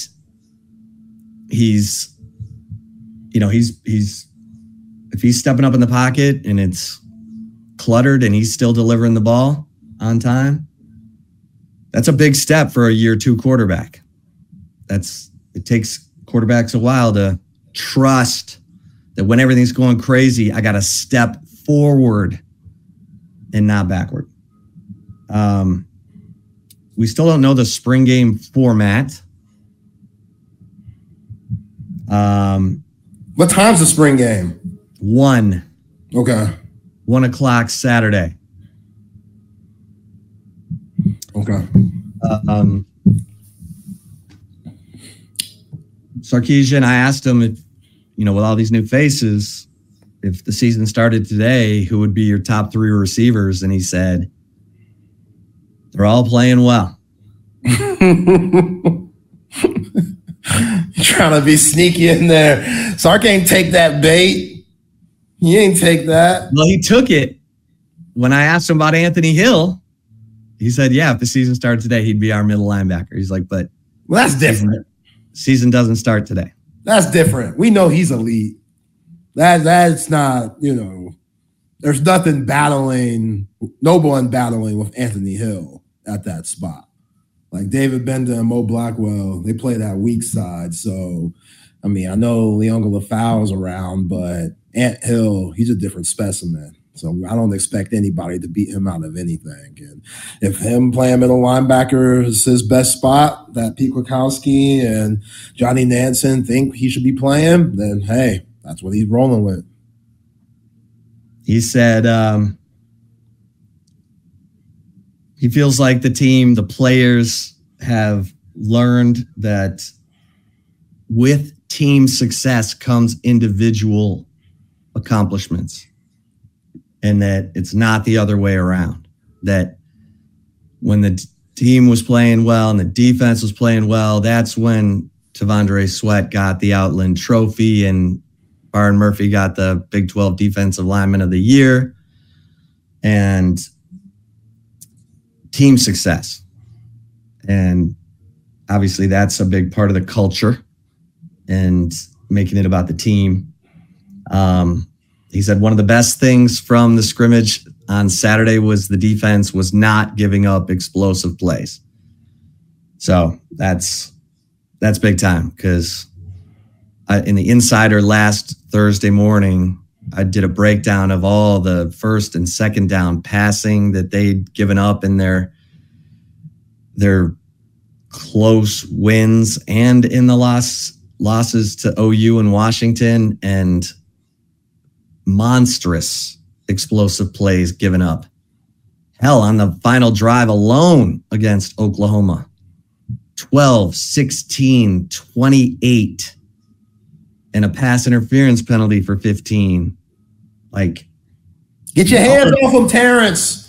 Speaker 1: he's You know, he's he's if he's stepping up in the pocket and it's cluttered and he's still delivering the ball on time, that's a big step for a year two quarterback. That's it takes quarterbacks a while to trust that when everything's going crazy, I got to step forward and not backward. Um, we still don't know the spring game format. Um.
Speaker 2: What time's the spring game?
Speaker 1: One.
Speaker 2: Okay.
Speaker 1: One o'clock Saturday.
Speaker 2: Okay.
Speaker 1: Uh, um, Sarkisian, I asked him if, you know, with all these new faces, if the season started today, who would be your top three receivers? And he said, they're all playing well.
Speaker 2: Trying to be sneaky in there. Sark ain't take that bait. He ain't take that.
Speaker 1: Well, he took it. When I asked him about Anthony Hill, he said, yeah, if the season started today, he'd be our middle linebacker. He's like, but
Speaker 2: well, that's different.
Speaker 1: Season doesn't start today.
Speaker 2: That's different. We know he's elite. That that's not, you know, there's nothing battling, no one battling with Anthony Hill at that spot. Like David Benda and Mo Blackwell, they play that weak side. So, I mean, I know Leonga Lafau's around, but Ant Hill, he's a different specimen. So I don't expect anybody to beat him out of anything. And if him playing middle linebacker is his best spot, that Pete Kwiatkowski and Johnny Nansen think he should be playing, then hey, that's what he's rolling with.
Speaker 1: He said um, he feels like the team, the players have learned that with team success comes individual accomplishments. And that it's not the other way around. That when the t- team was playing well and the defense was playing well, that's when T'Vondre Sweat got the Outland Trophy and Byron Murphy got the Big twelve Defensive Lineman of the Year. And team success. And obviously that's a big part of the culture and making it about the team. Um, He said one of the best things from the scrimmage on Saturday was the defense was not giving up explosive plays. So that's that's big time because in the Insider last Thursday morning, I did a breakdown of all the first and second down passing that they'd given up in their their close wins and in the loss losses to O U and Washington, and monstrous explosive plays given up. Hell, on the final drive alone against Oklahoma, twelve, sixteen, twenty-eight, and a pass interference penalty for fifteen. Like,
Speaker 2: get your hands off him, Terrence.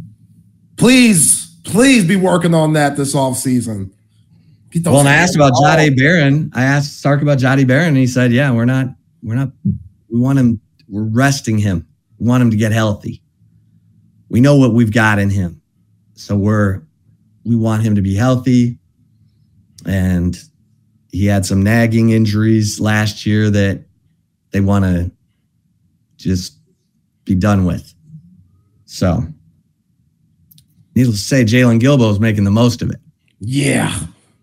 Speaker 2: Please, please be working on that this offseason.
Speaker 1: Well, and I asked about Jahdae Barron. I asked Sark about Jahdae Barron, and he said, yeah, we're not, we're not, we want him, we're resting him. We want him to get healthy. We know what we've got in him. So we're, we want him to be healthy. And he had some nagging injuries last year that they want to just be done with. So, needless to say, Jalen Gilbo is making the most of it.
Speaker 2: Yeah.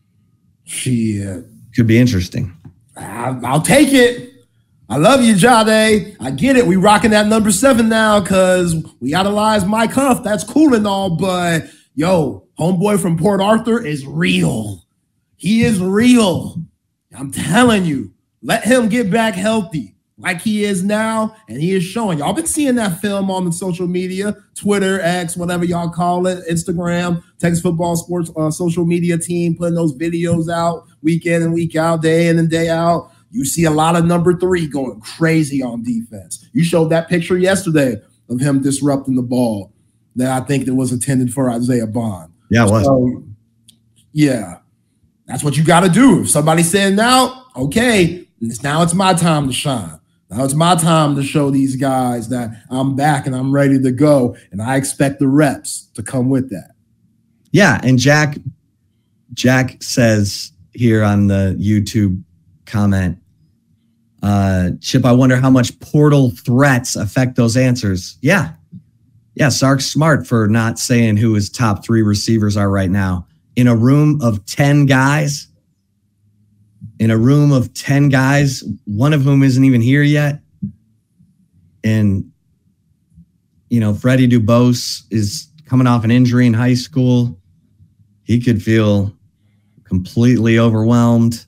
Speaker 2: Shit.
Speaker 1: Could be interesting.
Speaker 2: I'll, I'll take it. I love you, Jahdae. I get it. We rocking that number seven now because we idolize Mike Huff. That's cool and all, but yo, homeboy from Port Arthur is real. He is real. I'm telling you, let him get back healthy like he is now, and he is showing. Y'all been seeing that film on the social media, Twitter, X, whatever y'all call it, Instagram, Texas Football Sports uh, social media team putting those videos out week in and week out, day in and day out. You see a lot of number three going crazy on defense. You showed that picture yesterday of him disrupting the ball that I think that was intended for Isaiah Bond.
Speaker 1: Yeah, it was.
Speaker 2: So, yeah, that's what you got to do. If somebody's saying now, okay, it's, now it's my time to shine. Now it's my time to show these guys that I'm back and I'm ready to go, and I expect the reps to come with that.
Speaker 1: Yeah, and Jack, Jack says here on the YouTube comment, uh, Chip, I wonder how much portal threats affect those answers. Yeah. Yeah, Sark's smart for not saying who his top three receivers are right now. In a room of ten guys, in a room of ten guys, one of whom isn't even here yet. And, you know, Freddie Dubose is coming off an injury in high school. He could feel completely overwhelmed.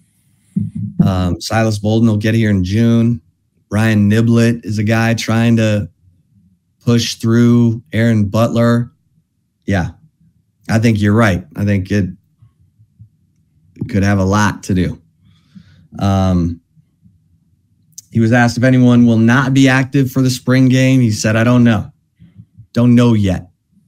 Speaker 1: Um, Silas Bolden will get here in June. Ryan Niblett is a guy trying to push through. Aaron Butler. Yeah, I think you're right. I think it, it could have a lot to do. Um, he was asked if anyone will not be active for the spring game. He said, I don't know. Don't know yet.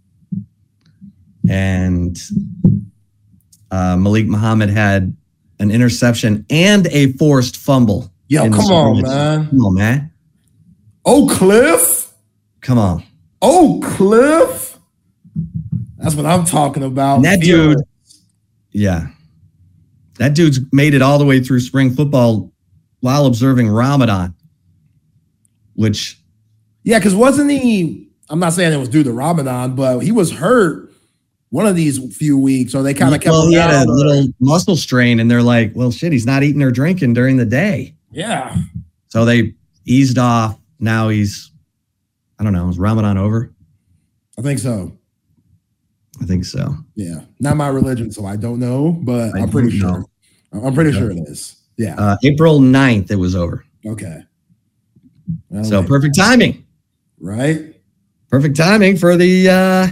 Speaker 1: And uh, Malik Muhammad had an interception and a forced fumble.
Speaker 2: Yo, come on, man.
Speaker 1: Come on, man.
Speaker 2: Oh, Cliff.
Speaker 1: Come on.
Speaker 2: Oh, Cliff. That's what I'm talking about.
Speaker 1: And that dude, yeah. That dude's made it all the way through spring football while observing Ramadan, which.
Speaker 2: Yeah, because wasn't he, I'm not saying it was due to Ramadan, but he was hurt one of these few weeks, or they kind of kept
Speaker 1: well,
Speaker 2: him
Speaker 1: he had
Speaker 2: out
Speaker 1: a
Speaker 2: or,
Speaker 1: little muscle strain, and they're like, well, shit, he's not eating or drinking during the day.
Speaker 2: Yeah.
Speaker 1: So they eased off. Now he's, I don't know, is Ramadan over?
Speaker 2: I think so.
Speaker 1: I think so.
Speaker 2: Yeah. Not my religion, so I don't know, but I I'm pretty sure. Know. I'm pretty sure it is. Yeah.
Speaker 1: Uh, April ninth, it was over.
Speaker 2: Okay.
Speaker 1: Well, so perfect timing.
Speaker 2: Right?
Speaker 1: Perfect timing for the uh,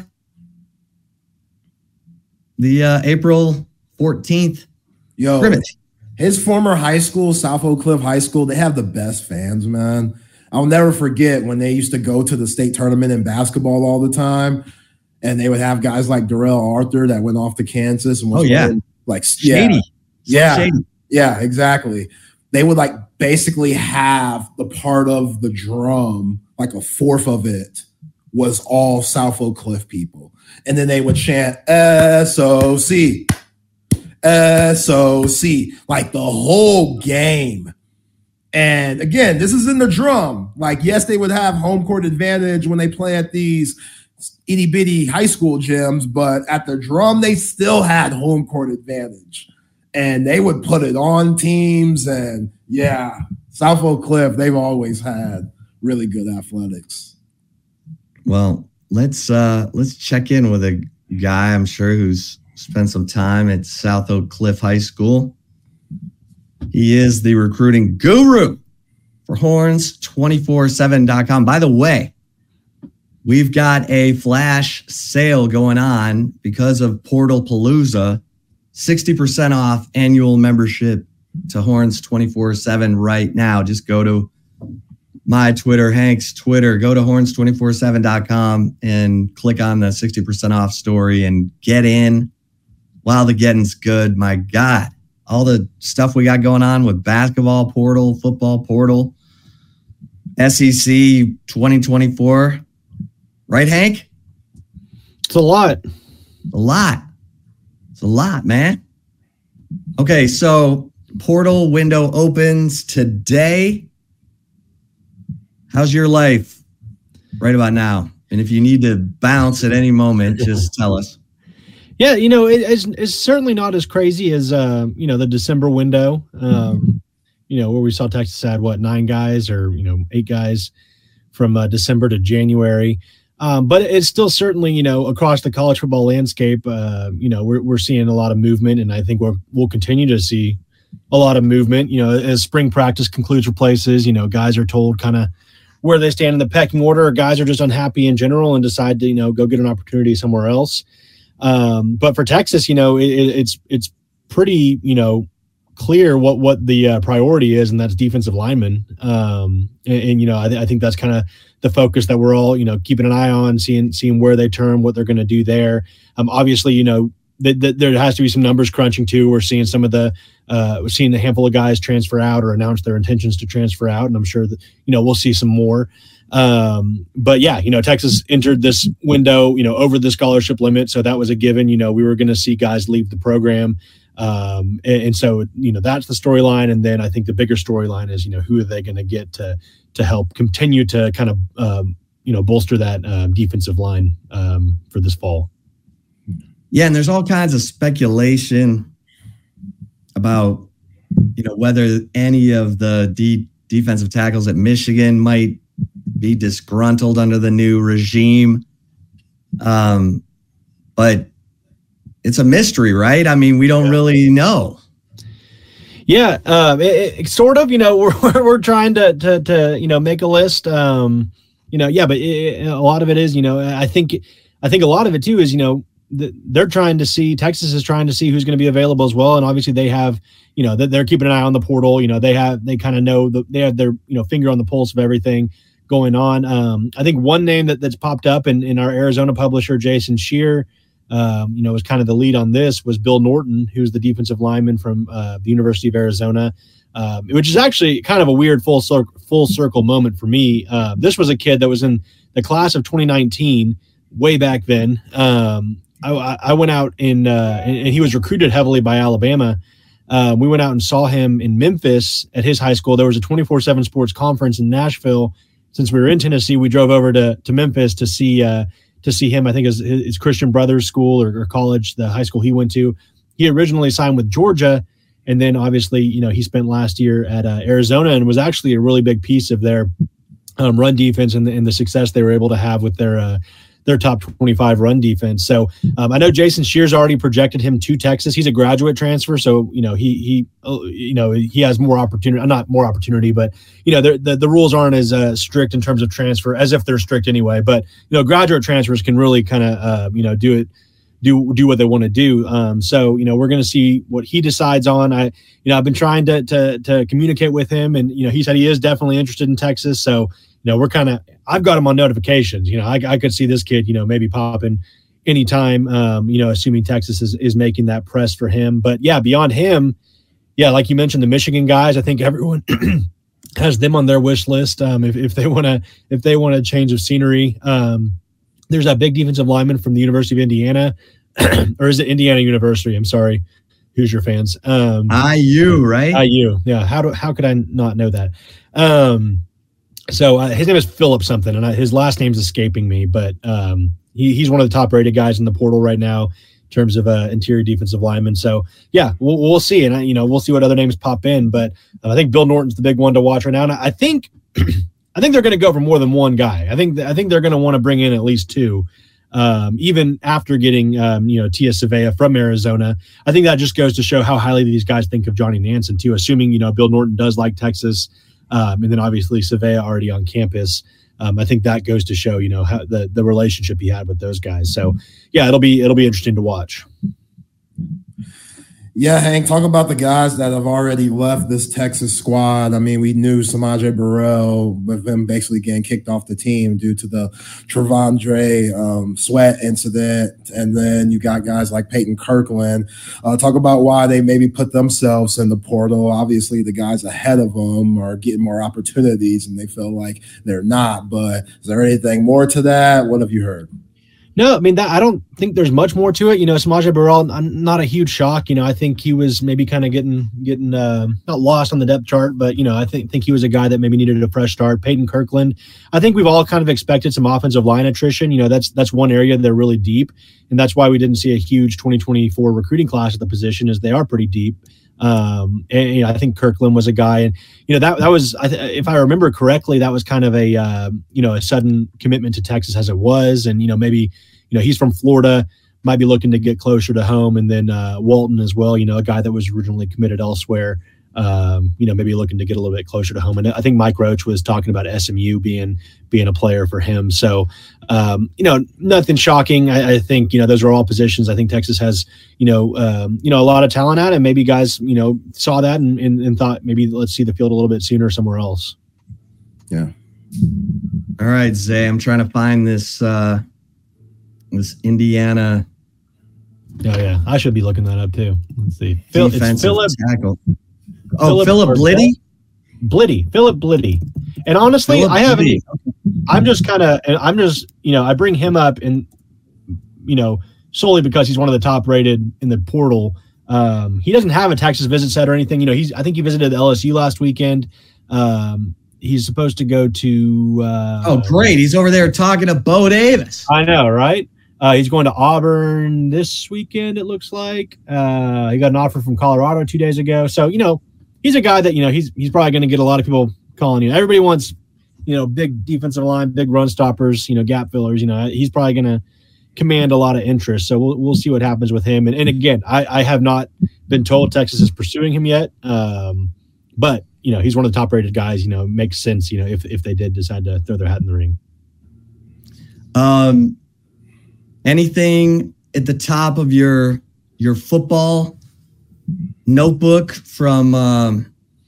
Speaker 1: the uh, April fourteenth
Speaker 2: Yo,
Speaker 1: scrimmage.
Speaker 2: His former high school, South Oak Cliff High School, they have the best fans, man. I'll never forget when they used to go to the state tournament in basketball all the time, and they would have guys like Darrell Arthur that went off to Kansas and was
Speaker 1: oh, yeah.
Speaker 2: winning, like
Speaker 1: Shady.
Speaker 2: Yeah.
Speaker 1: Shady.
Speaker 2: Yeah, exactly. They would like basically have the part of the drum, like a fourth of it was all South Oak Cliff people. And then they would chant S O C, S O C, like the whole game. And again, this is in the drum. Like, yes, they would have home court advantage when they play at these itty bitty high school gyms, but at the drum, they still had home court advantage. And they would put it on teams. And yeah, South Oak Cliff, they've always had really good athletics.
Speaker 1: Well, let's uh, let's check in with a guy I'm sure who's spent some time at South Oak Cliff High School. He is the recruiting guru for horns two four seven dot com. By the way, we've got a flash sale going on because of Portal Palooza. sixty percent off annual membership to Horns twenty-four seven right now. Just go to my Twitter, Hank's Twitter, go to horns two four seven dot com and click on the sixty percent off story and get in while the getting's good. My God, all the stuff we got going on with basketball portal, football portal, S E C twenty twenty-four. Right, Hank?
Speaker 3: It's a lot.
Speaker 1: A lot. It's a lot, man. Okay, so portal window opens today. How's your life right about now? And if you need to bounce at any moment, just tell us.
Speaker 3: Yeah, you know, it, it's, it's certainly not as crazy as, uh, you know, the December window, um, you know, where we saw Texas had, what, nine guys or, you know, eight guys from uh, December to January. Um, but it's still certainly, you know, across the college football landscape, uh, you know, we're we're seeing a lot of movement, and I think we're, we'll continue to see a lot of movement. You know, as spring practice concludes for places, you know, guys are told kind of where they stand in the pecking order, or guys are just unhappy in general and decide to, you know, go get an opportunity somewhere else. Um, but for Texas, you know, it, it's it's pretty, you know, clear what what the uh, priority is, and that's defensive linemen. Um, and, and, you know, I, th- I think that's kind of the focus that we're all, you know, keeping an eye on, seeing seeing where they turn, what they're going to do there. Um, obviously, you know, th- th- there has to be some numbers crunching too. We're seeing some of the, uh, we're seeing a handful of guys transfer out or announce their intentions to transfer out, and I'm sure that, you know, we'll see some more. Um, but yeah, you know, Texas entered this window, you know, over the scholarship limit, so that was a given. You know, we were going to see guys leave the program. Um, and, and so, you know, that's the storyline. And then I think the bigger storyline is, you know, who are they going to get to, to help continue to kind of, um, you know, bolster that um, defensive line um, for this fall.
Speaker 1: Yeah. And there's all kinds of speculation about, you know, whether any of the de- defensive tackles at Michigan might be disgruntled under the new regime. Um, but it's a mystery, right? I mean, we don't really know.
Speaker 3: Yeah, um, it, it, sort of. You know, we're we're trying to to to you know make a list. Um, you know, yeah, but it, a lot of it is, you know, I think I think a lot of it too is, you know, the, they're trying to see, Texas is trying to see who's going to be available as well, and obviously they have, you know, they're keeping an eye on the portal. You know, they have they kind of know the, they have their, you know, finger on the pulse of everything going on. Um, I think one name that that's popped up in in our Arizona publisher, Jason Scheer, Um, you know, was kind of the lead on this, was Bill Norton, who's the defensive lineman from uh, the University of Arizona, um, which is actually kind of a weird full circle, full circle moment for me. Uh, this was a kid that was in the class of twenty nineteen, way back then. Um, I, I went out in, uh, and he was recruited heavily by Alabama. Uh, we went out and saw him in Memphis at his high school. There was a twenty-four seven sports conference in Nashville. Since we were in Tennessee, we drove over to to Memphis to see uh, to see him. I think it's, it's Christian Brothers School or, or college, the high school he went to. He originally signed with Georgia, and then obviously, you know, he spent last year at uh, Arizona and was actually a really big piece of their um, run defense and the, and the success they were able to have with their uh, their top twenty-five run defense. So um, I know Jason Scheer's already projected him to Texas. He's a graduate transfer, so you know he he you know he has more opportunity, not more opportunity, but you know the the, the rules aren't as uh, strict in terms of transfer as if they're strict anyway. But you know graduate transfers can really kind of uh, you know do it. do do what they want to do. Um, so, you know, we're going to see what he decides on. I, you know, I've been trying to, to, to communicate with him, and, you know, he said he is definitely interested in Texas. So, you know, we're kind of, I've got him on notifications. You know, I, I could see this kid, you know, maybe popping anytime, um, you know, assuming Texas is, is making that press for him. But yeah, beyond him, yeah, like you mentioned, the Michigan guys, I think everyone has them on their wish list. Um, if, if they want to, if they want a change of scenery, um, there's that big defensive lineman from the University of Indiana, or is it Indiana University? I'm sorry. Hoosier fans. Um,
Speaker 1: I U, right?
Speaker 3: I U. Yeah. How do, how could I not know that? Um, so uh, his name is Philip something, and I, his last name's escaping me, but um, he, he's one of the top rated guys in the portal right now in terms of uh, interior defensive lineman. So yeah, we'll, we'll see. And, I, you know, we'll see what other names pop in, but uh, I think Bill Norton's the big one to watch right now. And I think, I think they're going to go for more than one guy. I think I think they're going to want to bring in at least two, um, even after getting um, you know Tia Savea from Arizona. I think that just goes to show how highly these guys think of Johnny Nansen too. Assuming you know Bill Norton does like Texas, um, and then obviously Savea already on campus. Um, I think that goes to show you know how the the relationship he had with those guys. So yeah, it'll be it'll be interesting to watch.
Speaker 2: Yeah, Hank, talk about the guys that have already left this Texas squad. I mean, we knew Samaje Burrell, with him basically getting kicked off the team due to the Trevondre um, Sweat incident. And then you got guys like Peyton Kirkland. Uh, talk about why they maybe put themselves in the portal. Obviously, the guys ahead of them are getting more opportunities, and they feel like they're not. But is there anything more to that? What have you heard?
Speaker 3: No, I mean, that I don't think there's much more to it. You know, Samaje Burrell, not a huge shock. You know, I think he was maybe kind of getting getting uh, not lost on the depth chart, but you know, I think think he was a guy that maybe needed a fresh start. Peyton Kirkland, I think we've all kind of expected some offensive line attrition. You know, that's that's one area they're really deep, and that's why we didn't see a huge twenty twenty-four recruiting class at the position, as they are pretty deep. Um, and you know, I think Kirkland was a guy, and you know that that was, I th- if I remember correctly, that was kind of a uh, you know a sudden commitment to Texas as it was, and you know maybe you know he's from Florida, might be looking to get closer to home, and then uh, Walton as well, you know a guy that was originally committed elsewhere, um, you know maybe looking to get a little bit closer to home, and I think Mike Roach was talking about S M U being being a player for him, so um, you know nothing shocking. I, I think you know those are all positions I think Texas has. You know, um, you know, a lot of talent at, and maybe guys, you know, saw that and, and, and thought maybe let's see the field a little bit sooner somewhere else.
Speaker 2: Yeah.
Speaker 1: All right, Zay, I'm trying to find this uh, this Indiana.
Speaker 3: Oh yeah, I should be looking that up too. Let's see. Phil,
Speaker 1: defensive
Speaker 3: it's Philip
Speaker 1: tackle. Oh, Philip Bliddy.
Speaker 3: Bliddy, Philip Bliddy. And honestly, Phillip I haven't. Bliddy. I'm just kind of. I'm just. You know, I bring him up and. You know. Solely because he's one of the top rated in the portal. Um, he doesn't have a Texas visit set or anything. You know, he's I think he visited L S U last weekend. Um, he's supposed to go to. Uh,
Speaker 1: oh, great! He's over there talking to Bo Davis.
Speaker 3: I know, right? Uh, he's going to Auburn this weekend. It looks like uh, he got an offer from Colorado two days ago. So you know, he's a guy that you know he's he's probably going to get a lot of people calling. You know, everybody wants you know big defensive line, big run stoppers, you know, gap fillers. You know, he's probably going to command a lot of interest. So we'll we'll see what happens with him. And and again, I, I have not been told Texas is pursuing him yet. Um, but you know, he's one of the top rated guys, you know, makes sense, you know, if if they did decide to throw their hat in the ring.
Speaker 1: Um anything at the top of your your football notebook from um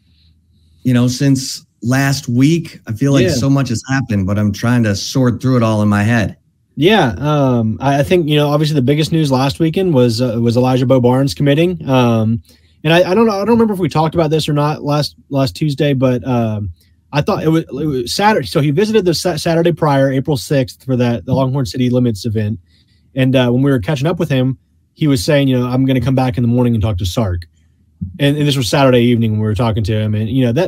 Speaker 1: you know, since last week? I feel like yeah. so much has happened, but I'm trying to sort through it all in my head.
Speaker 3: Yeah, um, I think you know. Obviously, the biggest news last weekend was uh, was Elijah Bo Barnes committing. Um, and I, I don't know. I don't remember if we talked about this or not last last Tuesday, but um, I thought it was, it was Saturday. So he visited the Saturday prior, April sixth, for that the Longhorn City Limits event. And uh, when we were catching up with him, he was saying, you know, I'm going to come back in the morning and talk to Sark. And, and this was Saturday evening when we were talking to him, and you know that.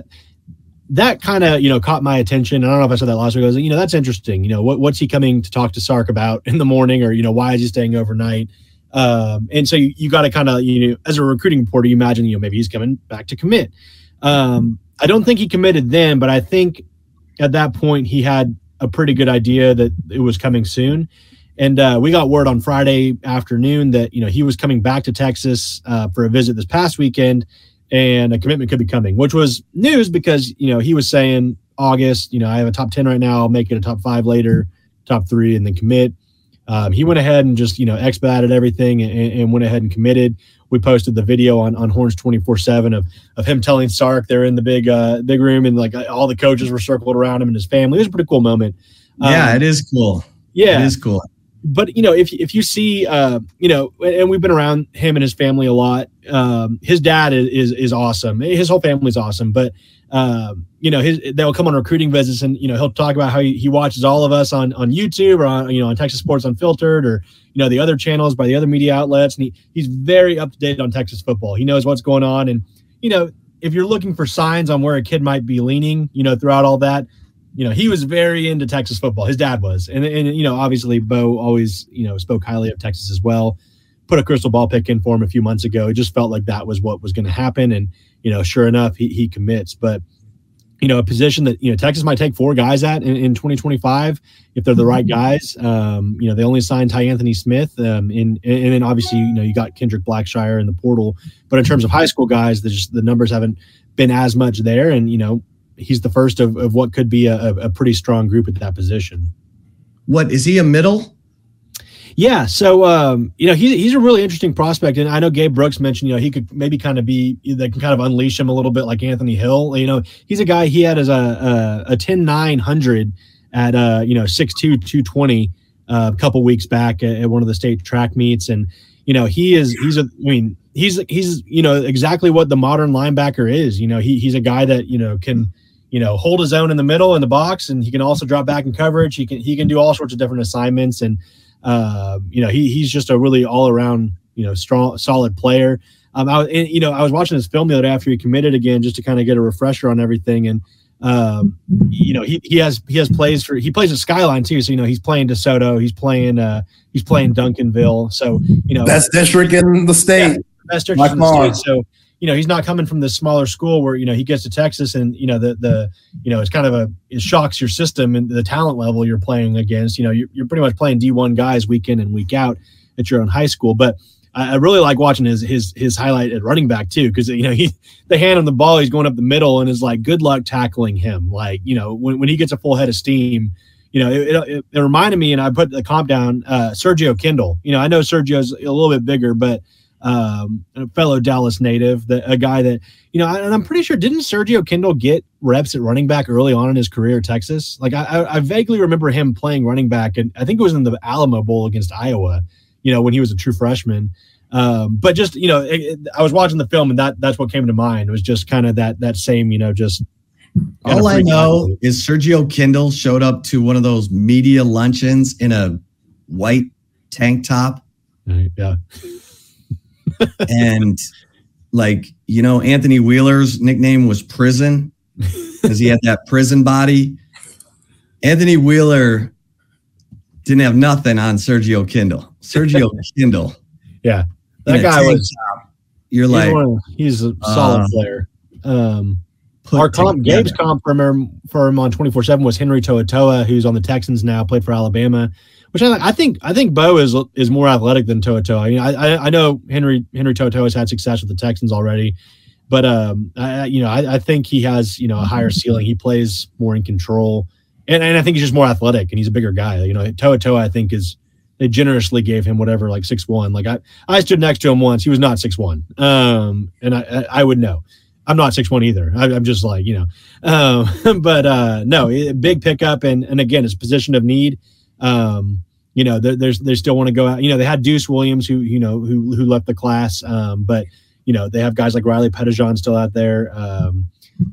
Speaker 3: That kind of, you know, caught my attention. I don't know if I said that last week. I was like, you know, that's interesting. You know, what, what's he coming to talk to Sark about in the morning, or, you know, why is he staying overnight? Um, and so you, you got to kind of, you know, as a recruiting reporter, you imagine, you know, maybe he's coming back to commit. Um, I don't think he committed then, but I think at that point he had a pretty good idea that it was coming soon. And uh, we got word on Friday afternoon that, you know, he was coming back to Texas uh, for a visit this past weekend. And a commitment could be coming, which was news because, you know, he was saying August, you know, I have a top ten right now. I'll make it a top five later, top three, and then commit. Um, he went ahead and just, you know, expedited everything and, and went ahead and committed. We posted the video on, on Horns twenty-four seven of, of him telling Sark they're in the big, uh, big room, and like all the coaches were circled around him and his family. It was a pretty cool moment.
Speaker 1: Yeah,
Speaker 3: um,
Speaker 1: it is cool.
Speaker 3: Yeah.
Speaker 1: It is cool.
Speaker 3: But, you know, if if you see, uh, you know, and we've been around him and his family a lot. Um, his dad is, is is awesome. His whole family's awesome. But, um, you know, his they'll come on recruiting visits and, you know, he'll talk about how he, he watches all of us on, on YouTube or on, you know, on Texas Sports Unfiltered or, you know, the other channels by the other media outlets. And he, he's very up to date on Texas football. He knows what's going on. And, you know, if you're looking for signs on where a kid might be leaning, you know, throughout all that, you know, he was very into Texas football. His dad was. And, and you know, obviously Bo always, you know, spoke highly of Texas as well. Put a crystal ball pick in for him a few months ago. It just felt like that was what was going to happen. And, you know, sure enough, he, he commits. But, you know, a position that, you know, Texas might take four guys at in, in twenty twenty-five if they're the right guys. Um, you know, they only signed Ty Anthony Smith. Um, in, and then obviously, you know, you got Kendrick Blackshire in the portal. But in terms of high school guys, just the numbers haven't been as much there. And, you know, he's the first of, of what could be a, a pretty strong group at that position.
Speaker 1: What, is he a middle?
Speaker 3: Yeah, so um, you know he's he's a really interesting prospect, and I know Gabe Brooks mentioned you know he could maybe kind of be they can kind of unleash him a little bit like Anthony Hill. You know he's a guy he had as a a, a ten nine hundred at uh you know six two, two twenty uh, a couple weeks back at, at one of the state track meets, and you know he is he's a I mean he's he's you know exactly what the modern linebacker is. You know he he's a guy that you know can you know hold his own in the middle in the box, and he can also drop back in coverage. He can he can do all sorts of different assignments and. Uh, you know, he he's just a really all around, you know, strong, solid player. Um, I was, and, you know, I was watching this film the other day after he committed again, just to kind of get a refresher on everything. And, um, you know, he, he has, he has plays for, he plays at Skyline too. So, you know, he's playing DeSoto, he's playing, uh, he's playing Duncanville. So, you know,
Speaker 2: best district in the state,
Speaker 3: yeah, best district in the state. So, you know, he's not coming from this smaller school where, you know, he gets to Texas and, you know, the, the, you know, it's kind of a, it shocks your system and the talent level you're playing against. You know, you're, you're pretty much playing D one guys week in and week out at your own high school. But I, I really like watching his, his, his highlight at running back too. Cause you know, he, they hand him the ball, he's going up the middle and is like, good luck tackling him. Like, you know, when, when he gets a full head of steam, you know, it, it, it reminded me, and I put the comp down, uh, Sergio Kindle. You know, I know Sergio's a little bit bigger, but um, a fellow Dallas native, that a guy that, you know, and I'm pretty sure, didn't Sergio Kindle get reps at running back early on in his career at Texas? Like I, I vaguely remember him playing running back, and I think it was in the Alamo Bowl against Iowa, you know, when he was a true freshman. Um, but just, you know, it, it, I was watching the film and that that's what came to mind. It was just kind of that, that same, you know, just.
Speaker 1: All I know out. is Sergio Kindle showed up to one of those media luncheons in a white tank top.
Speaker 3: Right, yeah.
Speaker 1: And like, you know, Anthony Wheeler's nickname was Prison because he had that prison body. Anthony Wheeler didn't have nothing on Sergio Kindle. Sergio Kindle.
Speaker 3: Yeah. That guy was,
Speaker 1: top, you're like,
Speaker 3: of, he's a solid uh, player. Um, our comp,
Speaker 1: together.
Speaker 3: Gabe's comp for him, for him on twenty-four seven was Henry To'oto'o, who's on the Texans now, played for Alabama. Which I, I think I think Bo is is more athletic than To'oto'o. I mean, I I know Henry Henry To'oto'o has had success with the Texans already, but um, I, you know, I, I think he has you know a higher ceiling. He plays more in control, and, and I think he's just more athletic, and he's a bigger guy. You know, To'oto'o I think is they generously gave him whatever like six one. Like I I stood next to him once. He was not six one, um, and I, I I would know. I'm not six one either. I, I'm just like you know, um, but uh, no, big pickup, and and again, it's a position of need. Um, you know, there's they still want to go out. You know, they had Deuce Williams, who you know who who left the class, um, but you know they have guys like Riley Pettijohn still out there. Um,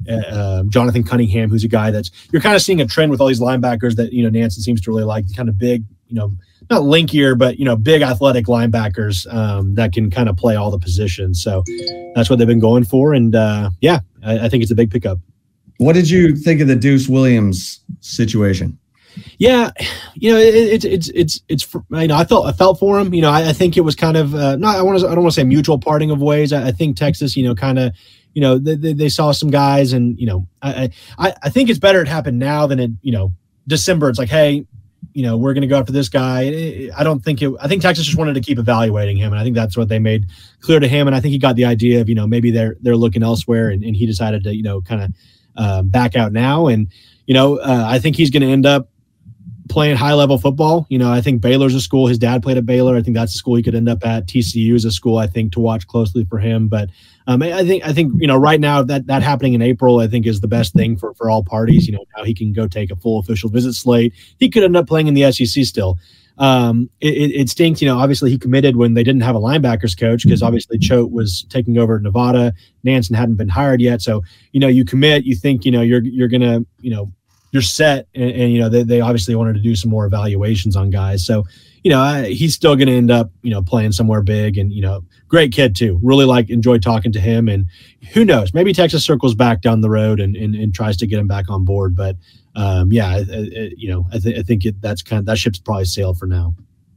Speaker 3: uh, Jonathan Cunningham, who's a guy that's you're kind of seeing a trend with all these linebackers that you know Nansen seems to really like, kind of big, you know, not linkier, but you know, big athletic linebackers um, that can kind of play all the positions. So that's what they've been going for, and uh, yeah, I, I think it's a big pickup.
Speaker 1: What did you think of the Deuce Williams situation?
Speaker 3: Yeah, you know, it's it, it's it's it's. You know, I felt I felt for him. You know, I, I think it was kind of uh, not. I want to. I don't want to say mutual parting of ways. I, I think Texas, you know, kind of, you know, they, they, they saw some guys, and you know, I, I I think it's better it happened now than it. You know, December. It's like, hey, you know, we're going to go after this guy. I don't think it. I think Texas just wanted to keep evaluating him, and I think that's what they made clear to him. And I think he got the idea of, you know, maybe they're they're looking elsewhere, and, and he decided to, you know, kind of uh, back out now. And you know, uh, I think he's going to end up playing high level football. You know, I think Baylor's a school. His dad played at Baylor. I think that's a school he could end up at. T C U is a school I think to watch closely for him. But um, I think I think you know right now that that happening in April I think is the best thing for for all parties. You know, now he can go take a full official visit slate. He could end up playing in the S E C still. Um, it, it, it stinks. You know, obviously he committed when they didn't have a linebackers coach because obviously Choate was taking over at Nevada. Nansen hadn't been hired yet. So you know, you commit. You think you know you're you're gonna you know. you're set. And, and, you know, they, they obviously wanted to do some more evaluations on guys. So, you know, I, he's still going to end up, you know, playing somewhere big and, you know, great kid too. Really like, enjoyed talking to him, and who knows, maybe Texas circles back down the road and, and, and tries to get him back on board. But um, yeah, I, I, you know, I, th- I think it, that's kind of, that ship's probably sailed for now.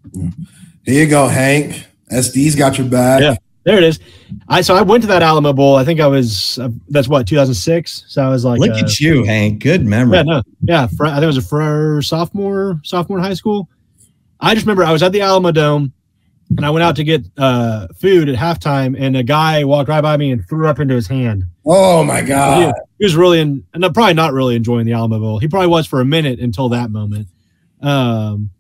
Speaker 2: Here you go, Hank. S D's got your back.
Speaker 3: Yeah. There it is. I so I went to that Alamo Bowl. I think I was uh, that's what two thousand six. So I was like,
Speaker 1: look
Speaker 3: uh,
Speaker 1: at you, Hank. Good memory.
Speaker 3: Yeah, no, yeah. For, I think it was a for sophomore, sophomore in high school. I just remember I was at the Alamo Dome, and I went out to get uh, food at halftime, and a guy walked right by me and threw up into his hand.
Speaker 2: Oh my god!
Speaker 3: He, he was really, in, and probably not really enjoying the Alamo Bowl. He probably was for a minute until that moment. Um,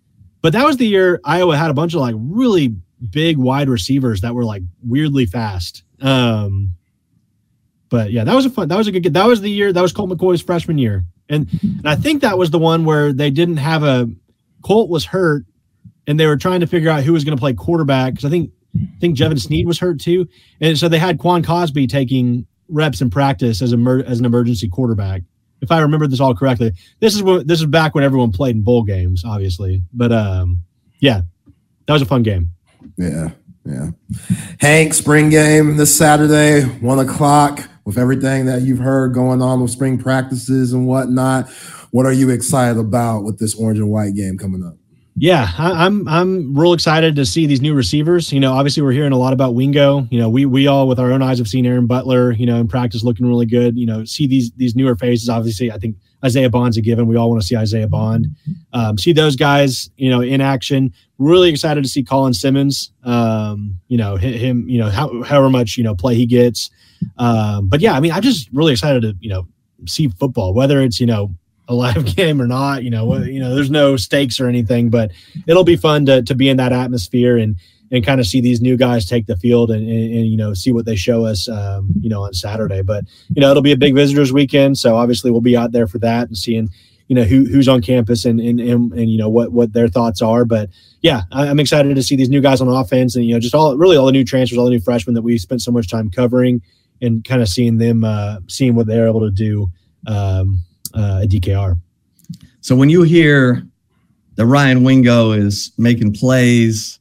Speaker 3: but that was the year Iowa had a bunch of like really big wide receivers that were like weirdly fast. Um, but yeah, that was a fun, that was a good, that was the year, that was Colt McCoy's freshman year. And, and I think that was the one where they didn't have a, Colt was hurt and they were trying to figure out who was going to play quarterback. Cause I think, I think Jevin Sneed was hurt too. And so they had Quan Cosby taking reps in practice as a, as an emergency quarterback. If I remember this all correctly, this is what, this is back when everyone played in bowl games, obviously. But um, yeah, that was a fun game.
Speaker 2: Yeah. Yeah. Hank, spring game this Saturday, one o'clock, with everything that you've heard going on with spring practices and whatnot. What are you excited about with this orange and white game coming up?
Speaker 3: Yeah, I, I'm I'm real excited to see these new receivers. You know, obviously we're hearing a lot about Wingo. You know, we we all with our own eyes have seen Aaron Butler, you know, in practice looking really good. You know, see these these newer faces. Obviously, I think Isaiah Bond's a given. We all want to see Isaiah Bond. Um, see those guys, you know, in action. Really excited to see Colin Simmons. Um, you know, him, you know, how, however much, you know, play he gets. Um, but yeah, I mean, I'm just really excited to, you know, see football, whether it's, you know, a live game or not, you know, you know, there's no stakes or anything, but it'll be fun to to be in that atmosphere and and kind of see these new guys take the field and, and, and you know, see what they show us, um, you know, on Saturday. But, you know, it'll be a big visitors weekend. So obviously we'll be out there for that and seeing, you know, who who's on campus and, and, and, and you know, what, what their thoughts are. But yeah, I'm excited to see these new guys on offense and, you know, just all, really all the new transfers, all the new freshmen that we spent so much time covering and kind of seeing them, uh, seeing what they're able to do um, uh, at D K R.
Speaker 1: So when you hear that Ryan Wingo is making plays,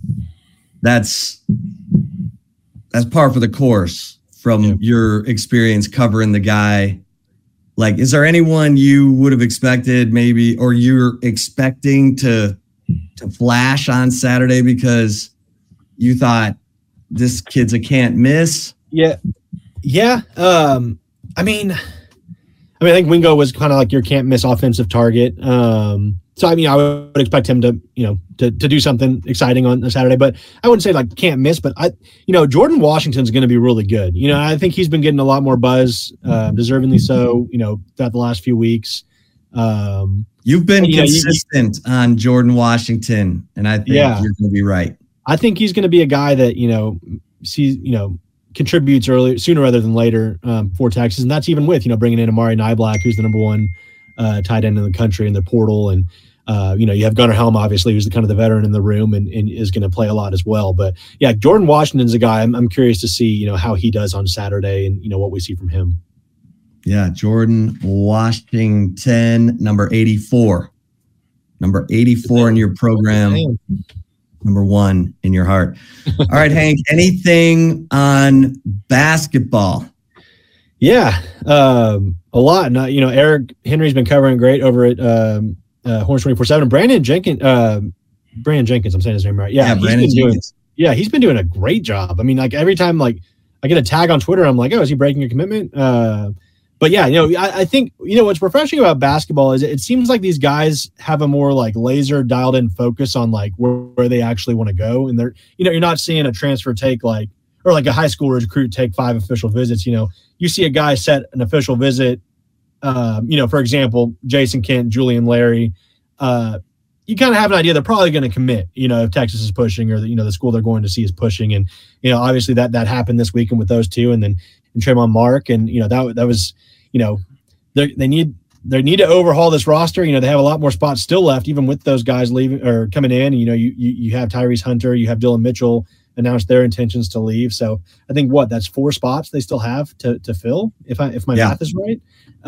Speaker 1: that's that's par for the course from yeah. your experience covering the guy. Like, is there anyone you would have expected maybe, or you're expecting to to flash on Saturday because you thought this kid's a can't miss?
Speaker 3: Yeah, yeah. Um, I mean. I mean, I think Wingo was kind of like your can't miss offensive target. Um, so, I mean, I would expect him to, you know, to, to do something exciting on a Saturday, but I wouldn't say like can't miss, but I, you know, Jordan Washington's going to be really good. You know, I think he's been getting a lot more buzz, uh, deservingly so, you know, throughout the last few weeks. Um,
Speaker 1: You've been you consistent know, you, on Jordan Washington, and I think yeah, you're going to be right.
Speaker 3: I think he's going to be a guy that, you know, sees, you know, contributes earlier, sooner rather than later um, for Texas. And that's even with, you know, bringing in Amari Niblack, who's the number one uh, tight end in the country in the portal. And, uh, you know, you have Gunnar Helm, obviously, who's the kind of the veteran in the room and, and is going to play a lot as well. But yeah, Jordan Washington's a guy I'm, I'm curious to see, you know, how he does on Saturday and, you know, what we see from him.
Speaker 1: Yeah. Jordan Washington, number eighty-four, number eighty-four in your program. Number one in your heart. All right, Hank, anything on basketball?
Speaker 3: Yeah, um, a lot. Not, you know, Eric Henry's been covering great over at um, uh, Horns twenty-four seven. Brandon Jenkins, uh, Brandon Jenkins, I'm saying his name right. Yeah,
Speaker 1: yeah Brandon Jenkins.
Speaker 3: Doing, yeah, he's been doing a great job. I mean, like every time like I get a tag on Twitter, I'm like, oh, is he breaking a commitment? Uh, But yeah, you know, I, I think, you know, what's refreshing about basketball is it, it seems like these guys have a more like laser dialed in focus on like where, where they actually want to go. And they're, you know, you're not seeing a transfer take like, or like a high school recruit take five official visits. You know, you see a guy set an official visit, um, you know, for example, Jason Kent, Julian Larry, uh, you kind of have an idea they're probably going to commit, you know, if Texas is pushing or, the, you know, the school they're going to see is pushing. And, you know, obviously that, that happened this weekend with those two. And then and Trayvon Mark. And, you know, that, that was, you know, they they need they need to overhaul this roster. You know, they have a lot more spots still left, even with those guys leaving or coming in. And, you know, you you, you have Tyrese Hunter, you have Dylan Mitchell announced their intentions to leave. So I think what that's four spots they still have to to fill, if I if my yeah. math is right.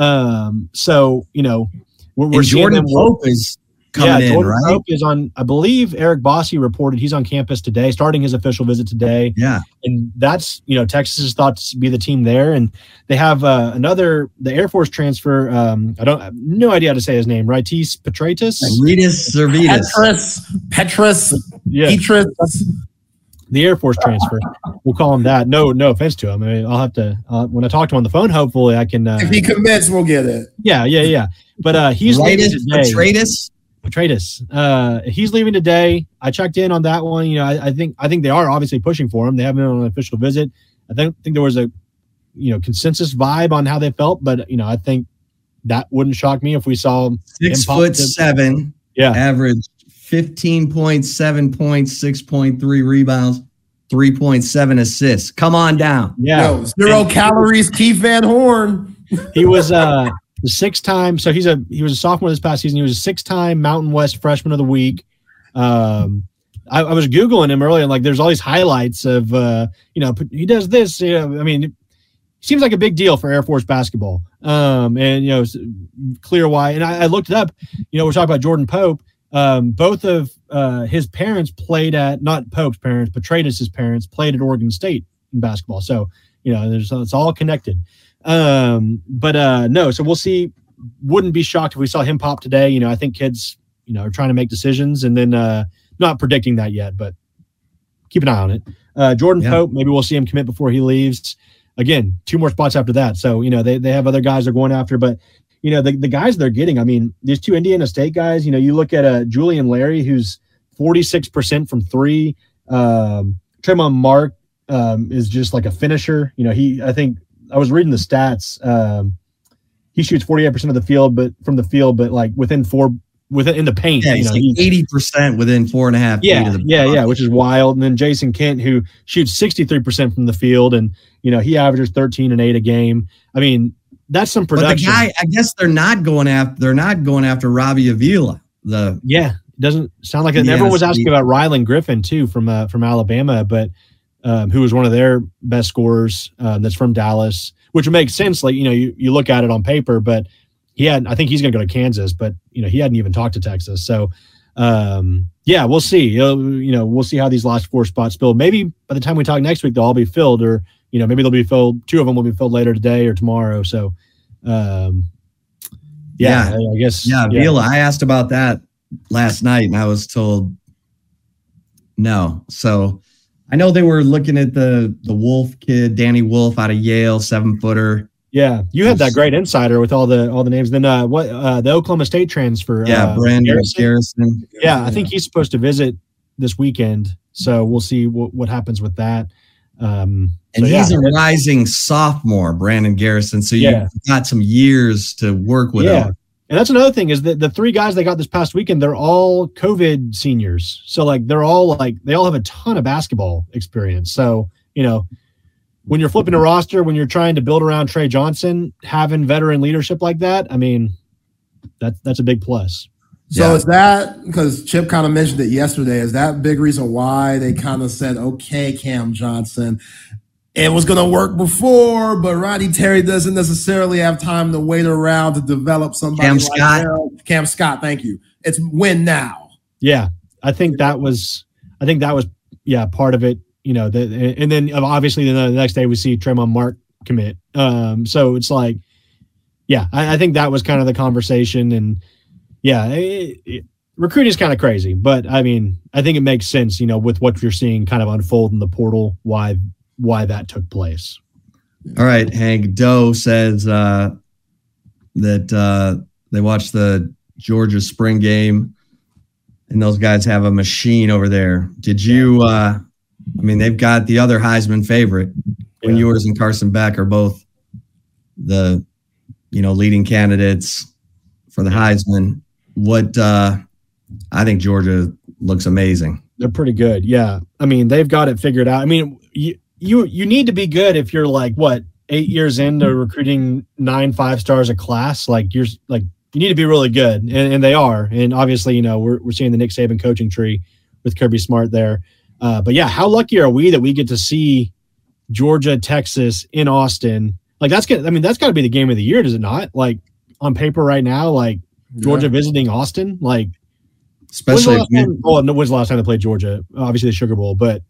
Speaker 3: Um, so you know, we're, we're
Speaker 1: Jordan Pope is coming
Speaker 3: yeah,
Speaker 1: in,
Speaker 3: Jordan
Speaker 1: right?
Speaker 3: Pope is on. I believe Eric Bossi reported he's on campus today, starting his official visit today.
Speaker 1: Yeah,
Speaker 3: and that's, you know, Texas is thought to be the team there, and they have uh, another the Air Force transfer. Um, I don't I have no idea how to say his name. Rightis Petratus,
Speaker 1: Rightis Servetus,
Speaker 2: Petrus, Petrus,
Speaker 3: yeah.
Speaker 2: Petrus.
Speaker 3: The Air Force transfer. We'll call him that. No, no offense to him. I mean, I'll have to uh, when I talk to him on the phone. Hopefully, I can. Uh,
Speaker 2: if he commits, we'll get it.
Speaker 3: Yeah, yeah, yeah. But uh, he's
Speaker 1: Rightis
Speaker 3: leaving today.
Speaker 1: Petratus.
Speaker 3: Petratus. Uh, he's leaving today. I checked in on that one. You know, I, I think I think they are obviously pushing for him. They haven't been on an official visit. I don't think there was a, you know, consensus vibe on how they felt, but you know, I think that wouldn't shock me if we saw
Speaker 1: six foot seven.
Speaker 3: Yeah,
Speaker 1: average fifteen point seven points, six point three rebounds, three point seven assists. Come on down.
Speaker 3: Yeah.
Speaker 2: Yo, zero and calories, Keith Van Horn.
Speaker 3: He was uh, the six-time. So he's a he was a sophomore this past season. He was a six-time Mountain West Freshman of the Week. Um, I, I was Googling him earlier, and like, there's all these highlights of, uh, you know, he does this. You know, I mean, it seems like a big deal for Air Force basketball. Um, and, you know, clear why. And I, I looked it up. You know, we're talking about Jordan Pope. Um, both of uh, his parents played at, not Pope's parents, but Tradus' parents played at Oregon State in basketball. So, you know, there's it's all connected. Um, but uh, no, so we'll see. Wouldn't be shocked if we saw him pop today. You know, I think kids, you know, are trying to make decisions, and then uh, not predicting that yet, but keep an eye on it. Uh, Jordan yeah. Pope, maybe we'll see him commit before he leaves. Again, two more spots after that. So, you know, they, they have other guys they're going after, but, you know, the, the guys they're getting, I mean, these two Indiana State guys, you know, you look at uh, Julian Larry, who's forty-six percent from three. Um, Tremont Mark um, is just like a finisher. You know, he, I think I was reading the stats. Um, he shoots forty-eight percent of the field, but from the field, but like within four, within in the paint,
Speaker 1: yeah,
Speaker 3: you know,
Speaker 1: like eighty percent within four and a half
Speaker 3: yeah,
Speaker 1: feet of the
Speaker 3: yeah, yeah, which is wild. And then Jason Kent, who shoots sixty-three percent from the field, and, you know, he averages thirteen and eight a game. I mean, that's some production.
Speaker 1: But the guy, I guess they're not going after, they're not going after Robbie Avila. The
Speaker 3: yeah, doesn't sound like it.
Speaker 1: Yeah,
Speaker 3: Everyone was asking about Rylan Griffin too from uh, from Alabama, but um, who was one of their best scorers. Um, that's from Dallas, which would make sense. Like, you know, you, you look at it on paper, but he had, I think he's going to go to Kansas, but, you know, he hadn't even talked to Texas. So, um, yeah, we'll see. It'll, you know, we'll see how these last four spots fill. Maybe by the time we talk next week, they'll all be filled, or, you know, maybe they'll be filled. Two of them will be filled later today or tomorrow. So, um, yeah,
Speaker 1: yeah,
Speaker 3: I, I guess.
Speaker 1: Yeah,
Speaker 3: yeah.
Speaker 1: Avila, I asked about that last night, and I was told no. So I know they were looking at the the Wolf kid, Danny Wolf out of Yale, seven footer.
Speaker 3: Yeah, you had that great insider with all the all the names. Then uh, what uh, the Oklahoma State transfer?
Speaker 1: Yeah,
Speaker 3: uh,
Speaker 1: Brandon
Speaker 3: Garrison.
Speaker 1: Garrison.
Speaker 3: Yeah, I think he's supposed to visit this weekend, so we'll see what, what happens with that. Um,
Speaker 1: and
Speaker 3: so,
Speaker 1: he's
Speaker 3: yeah.
Speaker 1: a rising sophomore, Brandon Garrison. So
Speaker 3: Yeah.
Speaker 1: you've got some years to work with
Speaker 3: Yeah.
Speaker 1: him.
Speaker 3: And that's another thing is that the three guys they got this past weekend, they're all COVID seniors. So like they're all like they all have a ton of basketball experience. So, you know, when you're flipping a roster, when you're trying to build around Trey Johnson, having veteran leadership like that, I mean, that's that's a big plus.
Speaker 2: So
Speaker 1: Yeah.
Speaker 2: is that, because Chip kind of mentioned it yesterday, is that a big reason why they kind of said, okay, Cam Johnson, it was going to work before, but Rodney Terry doesn't necessarily have time to wait around to develop somebody
Speaker 1: Cam
Speaker 2: like
Speaker 1: Scott.
Speaker 2: that. Cam Scott, thank you. It's win now.
Speaker 3: Yeah, I think that was, I think that was, yeah, part of it. You know, the, and then obviously the next day we see Tremont Mark commit. Um, so it's like, yeah, I, I think that was kind of the conversation, and yeah, it, it, recruiting is kind of crazy, but I mean, I think it makes sense, you know, with what you're seeing kind of unfold in the portal, why why that took place.
Speaker 1: All right, Hank Doe says uh, that uh, they watched the Georgia spring game, and those guys have a machine over there. Did you? Uh, I mean, they've got the other Heisman favorite. Quinn
Speaker 3: Yeah.
Speaker 1: Ewers and Carson Beck are both the, you know, leading candidates for the Heisman. What uh, I think Georgia looks amazing.
Speaker 3: They're pretty good. Yeah. I mean, they've got it figured out. I mean, you, you, you need to be good if you're like, what, eight years into recruiting nine five stars a class. Like you're like, you need to be really good. And, and they are. And obviously, you know, we're, we're seeing the Nick Saban coaching tree with Kirby Smart there. Uh, but yeah, how lucky are we that we get to see Georgia, Texas in Austin? Like that's good. I mean, that's gotta be the game of the year. Does it not? Like on paper right now, like Georgia
Speaker 2: Yeah.
Speaker 3: visiting Austin, like,
Speaker 1: Especially
Speaker 3: When's the last time, well, no, when's the last time they played Georgia? Obviously the Sugar Bowl, but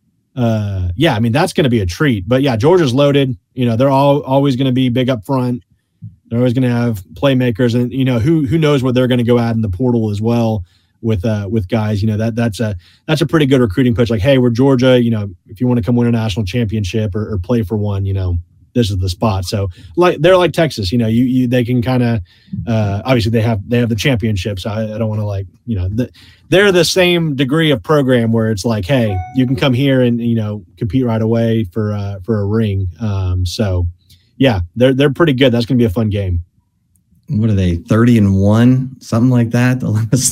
Speaker 3: uh, yeah, I mean, that's going to be a treat. But yeah, Georgia's loaded. You know, they're all always going to be big up front. They're always going to have playmakers, and you know, who who knows what they're going to go at in the portal as well with uh with guys. You know, that that's a that's a pretty good recruiting pitch. Like, hey, we're Georgia. You know, if you want to come win a national championship or, or play for one, you know, this is the spot. So like they're like Texas, you know, you, you they can kind of uh, obviously they have they have the championship. So I, I don't want to like, you know, the, they're the same degree of program where it's like, hey, you can come here and, you know, compete right away for uh, for a ring. Um, so yeah, they're they're pretty good. That's gonna be a fun game.
Speaker 1: What are they, thirty and one, something like that? The last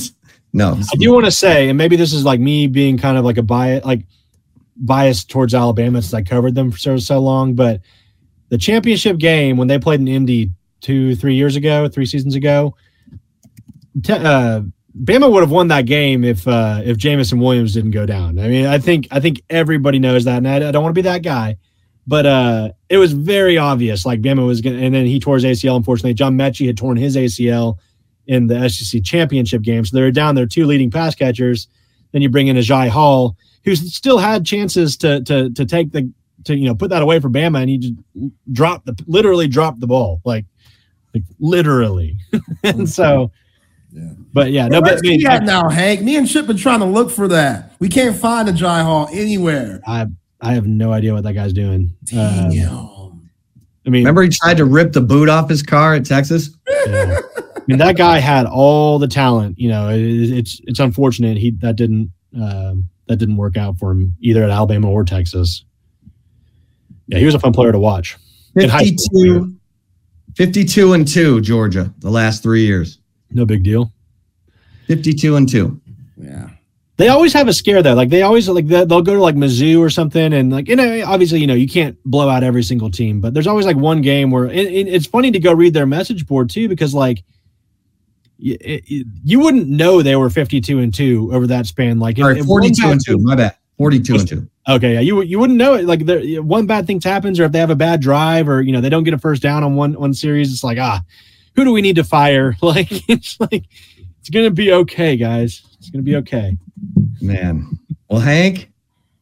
Speaker 1: No.
Speaker 3: I do want to say, and maybe this is like me being kind of like a bias, like bias towards Alabama since I covered them for so, so long, but the championship game when they played in Indy two, three years ago, three seasons ago, te- uh, Bama would have won that game if uh, if Jamison Williams didn't go down. I mean, I think I think everybody knows that, and I, I don't want to be that guy, but uh, it was very obvious. Like Bama was going, and then he tore his A C L. Unfortunately, John Mechie had torn his A C L in the S E C championship game, so they're down their two leading pass catchers. Then you bring in Ajay Hall, who still had chances to to to take the to you know put that away for Bama, and he just dropped the literally dropped the ball like like literally, and so.
Speaker 2: Yeah.
Speaker 3: But yeah, no,
Speaker 2: Where's
Speaker 3: but I mean,
Speaker 2: he at now, Hank? Me and Chip been trying to look for that. We can't find a Jai Hall anywhere.
Speaker 3: I I have no idea what that guy's doing.
Speaker 2: Damn.
Speaker 3: Um, I mean,
Speaker 1: remember he tried to rip the boot off his car at Texas?
Speaker 3: Yeah. I mean, that guy had all the talent. You know, it, it's it's unfortunate he that didn't um, that didn't work out for him either at Alabama or Texas. Yeah, he was a fun player to watch. In high school.
Speaker 1: fifty-two, fifty-two and two, Georgia, the last three years.
Speaker 3: No big deal.
Speaker 1: fifty-two and two.
Speaker 2: Yeah.
Speaker 3: They always have a scare though. Like they always like they'll go to like Mizzou or something, and like you know, obviously you know you can't blow out every single team, but there's always like one game where it, it, it's funny to go read their message board too because like you, it, you wouldn't know they were fifty-two and two over that span. Like
Speaker 1: All right, forty-two and two. My bad. forty-two and two.
Speaker 3: Okay, yeah, you you wouldn't know it. Like there, one bad thing happens, or if they have a bad drive, or you know they don't get a first down on one one series, it's like ah. Who do we need to fire? Like it's like it's gonna be okay, guys. It's gonna be okay.
Speaker 1: Man. Well, Hank,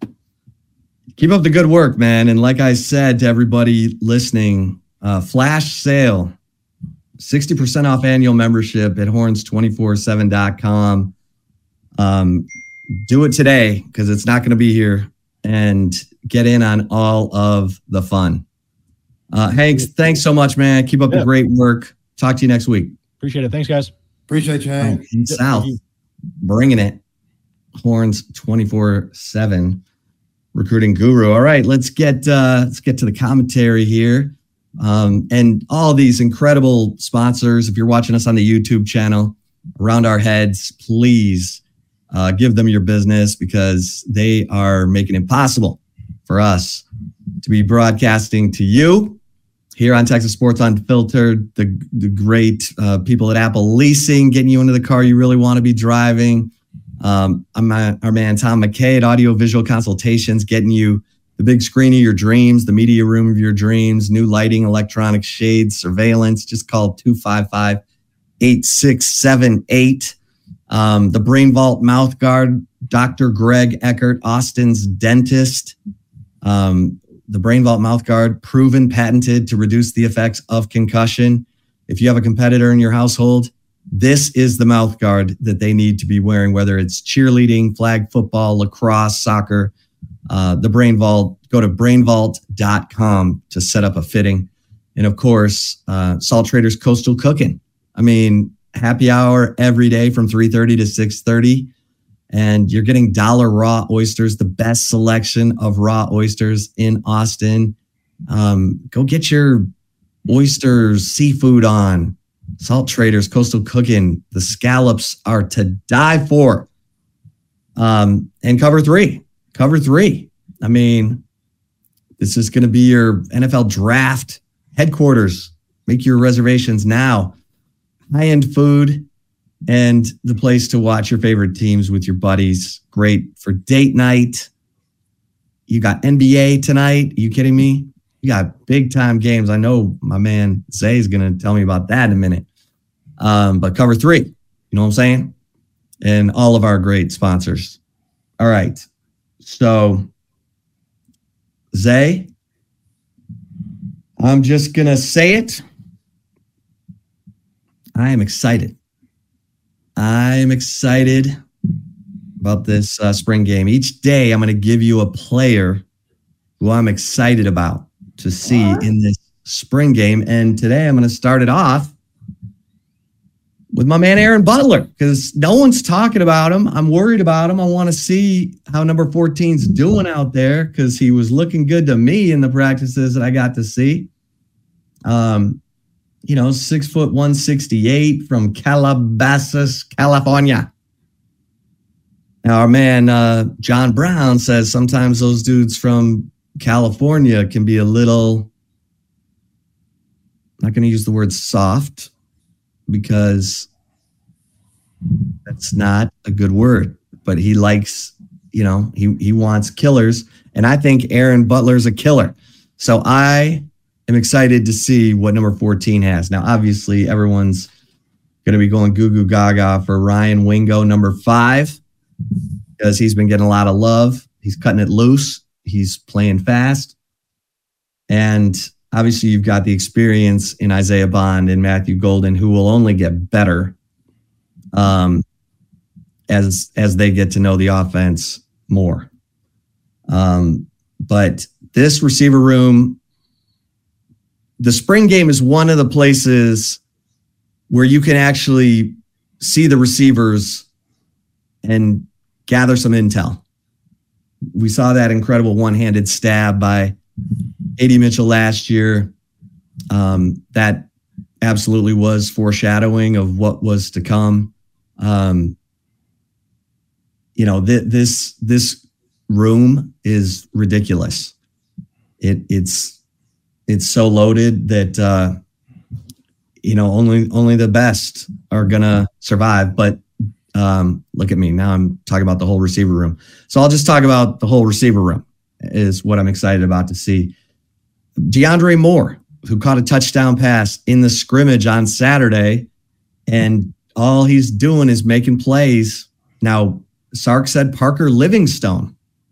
Speaker 1: keep up the good work, man. And like I said to everybody listening, uh, flash sale, sixty percent off annual membership at horns two four seven dot com. Um, do it today because it's not going to be here, and get in on all of the fun. Uh, Hank, thanks so much, man. Keep up yeah. the great work. Talk to you next week.
Speaker 3: Appreciate it. Thanks, guys.
Speaker 2: Appreciate you, Hank.
Speaker 1: In South, bringing it. Horns twenty-four seven recruiting guru. All right, let's get uh, let's get to the commentary here. Um, and all these incredible sponsors. If you're watching us on the YouTube channel, Around Our Heads, please uh, give them your business because they are making it possible for us to be broadcasting to you here on Texas Sports Unfiltered, the, the great uh, people at Apple Leasing, getting you into the car you really want to be driving. Um, I'm uh, our man, Tom McKay at Audio Visual Consultations, getting you the big screen of your dreams, the media room of your dreams, new lighting, electronic shades, surveillance. Just call two five five, eight six seven eight. Um, the Brain Vault Mouth Guard, Doctor Greg Eckert, Austin's dentist. Um, The Brain Vault Mouth Guard, proven, patented to reduce the effects of concussion. If you have a competitor in your household, this is the mouth guard that they need to be wearing, whether it's cheerleading, flag football, lacrosse, soccer. Uh, the Brain Vault, go to brain vault dot com to set up a fitting. And of course, uh, Salt Traders Coastal Cooking. I mean, happy hour every day from three thirty to six thirty. And you're getting dollar raw oysters, the best selection of raw oysters in Austin. Um, go get your oysters, seafood on. Salt Traders, Coastal Cooking. The scallops are to die for. Um, and cover three. Cover three. I mean, this is going to be your N F L draft headquarters. Make your reservations now. High-end food. And the place to watch your favorite teams with your buddies. Great for date night. You got N B A tonight. Are you kidding me? You got big time games. I know my man Zay is going to tell me about that in a minute. Um, but cover three, you know what I'm saying? And all of our great sponsors. All right. So, Zay, I'm just going to say it. I am excited. I'm excited about this uh, spring game. Each day, I'm going to give you a player who I'm excited about to see what? in this spring game. And today, I'm going to start it off with my man Aaron Butler because no one's talking about him. I'm worried about him. I want to see how number fourteen's doing out there because he was looking good to me in the practices that I got to see. Um. You know, six foot one sixty-eight from Calabasas, California. Now, our man uh, John Brown says sometimes those dudes from California can be a little, I'm not going to use the word soft because that's not a good word, but he likes, you know, he, he wants killers. And I think Aaron Butler's a killer. So I am excited to see what number fourteen has. Now, obviously, everyone's going to be going goo goo gaga for Ryan Wingo, number five, because he's been getting a lot of love. He's cutting it loose. He's playing fast. And obviously, you've got the experience in Isaiah Bond and Matthew Golden, who will only get better um, as as they get to know the offense more. Um, but this receiver room, the spring game is one of the places where you can actually see the receivers and gather some intel. We saw that incredible one-handed stab by A D Mitchell last year. Um, that absolutely was foreshadowing of what was to come. Um, you know, th- this this room is ridiculous. It it's it's so loaded that uh, you know only only the best are gonna survive. But um, look at me now. I'm talking about the whole receiver room. So I'll just talk about the whole receiver room is what I'm excited about to see. DeAndre Moore, who caught a touchdown pass in the scrimmage on Saturday, and all he's doing is making plays. Now, Sark said Parker Livingstone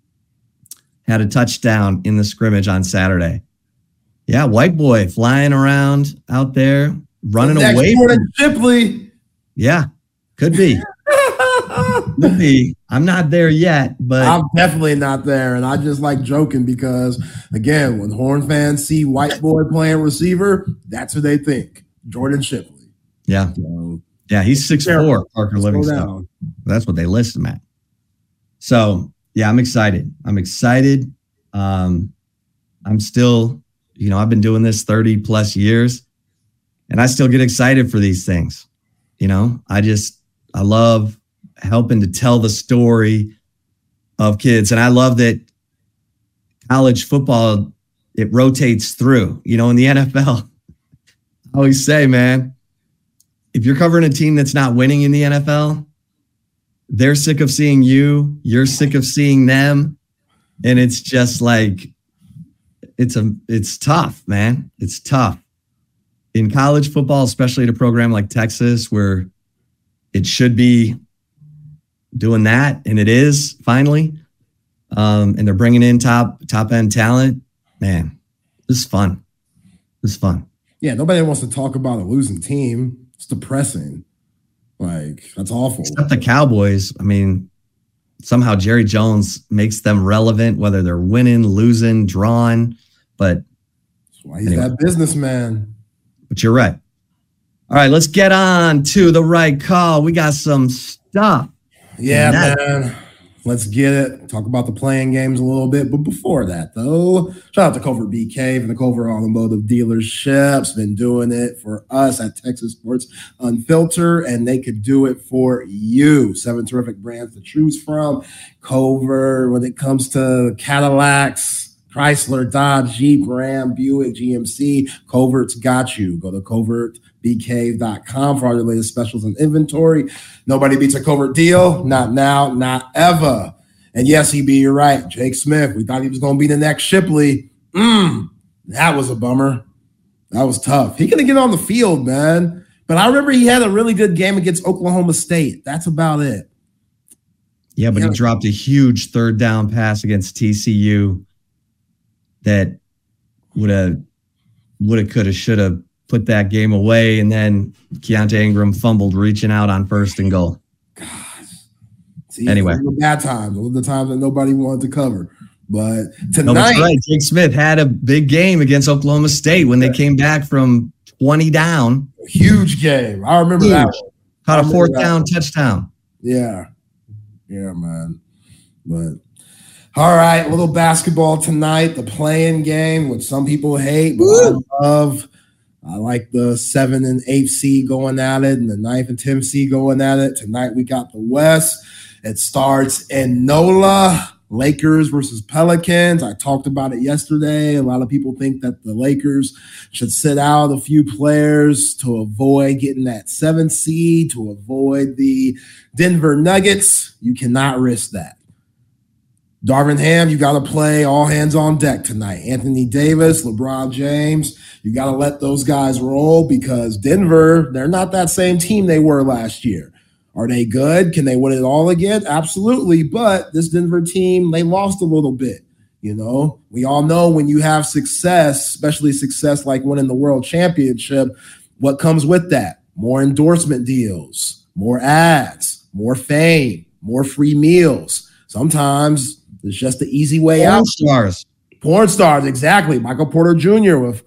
Speaker 1: had a touchdown in the scrimmage on Saturday. Yeah, white boy flying around out there, running
Speaker 2: Next
Speaker 1: away.
Speaker 2: Jordan Shipley.
Speaker 1: Yeah, could be. Could be. I'm not there yet, but
Speaker 2: I'm definitely not there. And I just like joking because, again, when Horn fans see white boy playing receiver, that's who they think. Jordan Shipley.
Speaker 1: yeah,
Speaker 2: So,
Speaker 1: yeah, he's six foot four, Parker
Speaker 2: slow
Speaker 1: Livingstone.
Speaker 2: down.
Speaker 1: That's what they list him at. So, yeah, I'm excited. I'm excited. Um, I'm still, you know, I've been doing this thirty plus years and I still get excited for these things. You know, I just, I love helping to tell the story of kids. And I love that college football, it rotates through, you know, in the N F L. I always say, man, if you're covering a team that's not winning in the N F L, they're sick of seeing you. You're sick of seeing them. And it's just like, it's a, it's tough, man. It's tough. In college football, especially at a program like Texas, where it should be doing that, and it is finally, um, and they're bringing in top, top end talent, man, this is fun. This is fun.
Speaker 2: Yeah, nobody wants to talk about a losing team. It's depressing. Like, that's awful.
Speaker 1: Except the Cowboys. I mean, somehow Jerry Jones makes them relevant, whether they're winning, losing, drawing. But
Speaker 2: That's why he's
Speaker 1: anyway.
Speaker 2: that businessman.
Speaker 1: But you're right. All right, let's get on to the right call. We got some stuff.
Speaker 2: Yeah,
Speaker 1: That-
Speaker 2: man. Let's get it. Talk about the playing games a little bit. But before that, though, shout out to Covert B Cave and the Covert Automotive Dealerships. Been doing it for us at Texas Sports Unfiltered, and they could do it for you. Seven terrific brands to choose from. Covert, when it comes to Cadillacs, Chrysler, Dodge, Jeep, Ram, Buick, G M C, Covert's got you. Go to covert b cave dot com for all your latest specials and inventory. Nobody beats a Covert deal. Not now, not ever. And yes, E B, you're right. Jake Smith, we thought he was going to be the next Shipley. Mm, that was a bummer. That was tough. He couldn't get on the field, man. But I remember he had a really good game against Oklahoma State. That's about it.
Speaker 1: Yeah, but
Speaker 2: Yeah.
Speaker 1: he dropped a huge third down pass against T C U that would have, would have, could have, should have put that game away. And then Keontae Ingram fumbled reaching out on first and goal.
Speaker 2: See,
Speaker 1: Anyway.
Speaker 2: those were the bad times. Those were the times that nobody wanted to cover. But
Speaker 1: No,
Speaker 2: tonight,
Speaker 1: that's right. Jake Smith had a big game against Oklahoma State when they came back from twenty down,
Speaker 2: huge game. I remember
Speaker 1: Huge.
Speaker 2: that one.
Speaker 1: caught
Speaker 2: I
Speaker 1: a
Speaker 2: remember
Speaker 1: fourth
Speaker 2: that
Speaker 1: down
Speaker 2: one.
Speaker 1: touchdown.
Speaker 2: Yeah. Yeah, man. But all right, a little basketball tonight. The playing game, which some people hate, but I love. I like the seven and eight seed going at it, and the ninth and tenth seed going at it. Tonight we got the West. It starts in NOLA, Lakers versus Pelicans. I talked about it yesterday. A lot of people think that the Lakers should sit out a few players to avoid getting that seventh seed, to avoid the Denver Nuggets. You cannot risk that. Darvin Ham, you got to play all hands on deck tonight. Anthony Davis, LeBron James, you got to let those guys roll because Denver, they're not that same team they were last year. Are they good? Can they win it all again? Absolutely. But this Denver team, they lost a little bit. You know, we all know when you have success, especially success like winning the world championship, what comes with that? More endorsement deals, more ads, more fame, more free meals. Sometimes it's just the easy way
Speaker 1: Porn
Speaker 2: out.
Speaker 1: stars.
Speaker 2: Porn stars, exactly. Michael Porter Junior with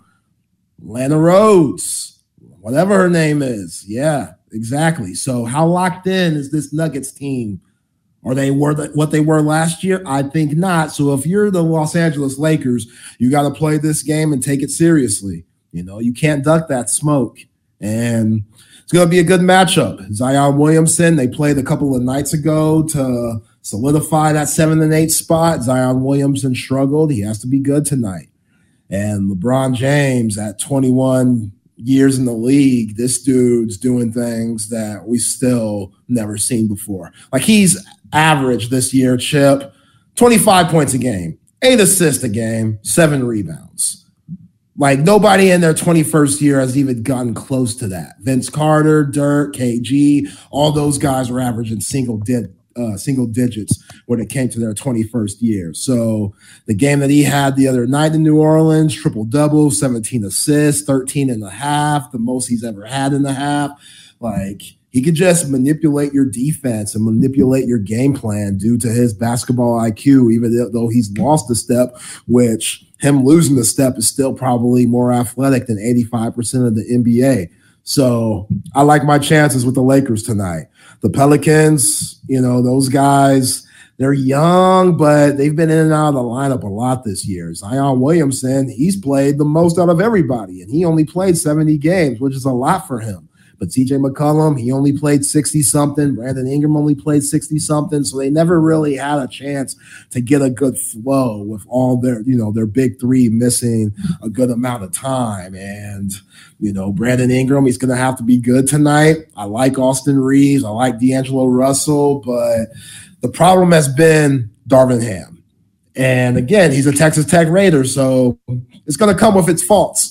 Speaker 2: Lana Rhodes, whatever her name is. Yeah, exactly. So how locked in is this Nuggets team? Are they were the, what they were last year? I think not. So if you're the Los Angeles Lakers, you got to play this game and take it seriously. You know, you can't duck that smoke. And it's going to be a good matchup. Zion Williamson, they played a couple of nights ago to solidify that seven and eight spot. Zion Williamson struggled. He has to be good tonight. And LeBron James at twenty-one years in the league, this dude's doing things that we still never seen before. Like he's average this year, Chip, twenty-five points a game, eight assists a game, seven rebounds. Like nobody in their twenty-first year has even gotten close to that. Vince Carter, Dirk, K G, all those guys were averaging single digits. Uh, single digits when it came to their twenty-first year. So the game that he had the other night in New Orleans, triple-double, seventeen assists, thirteen and a half, the most he's ever had in the half. Like he could just manipulate your defense and manipulate your game plan due to his basketball I Q, even though he's lost a step, which him losing the step is still probably more athletic than eighty-five percent of the N B A. So I like my chances with the Lakers tonight. The Pelicans, you know, those guys, they're young, but they've been in and out of the lineup a lot this year. Zion Williamson, he's played the most out of everybody, and he only played seventy games, which is a lot for him. But C J McCollum, he only played sixty-something. Brandon Ingram only played sixty-something. So they never really had a chance to get a good flow with all their, you know, their big three missing a good amount of time. And, you know, Brandon Ingram, he's going to have to be good tonight. I like Austin Reeves. I like D'Angelo Russell. But the problem has been Darvin Ham. And again, he's a Texas Tech Raider, so it's going to come with its faults.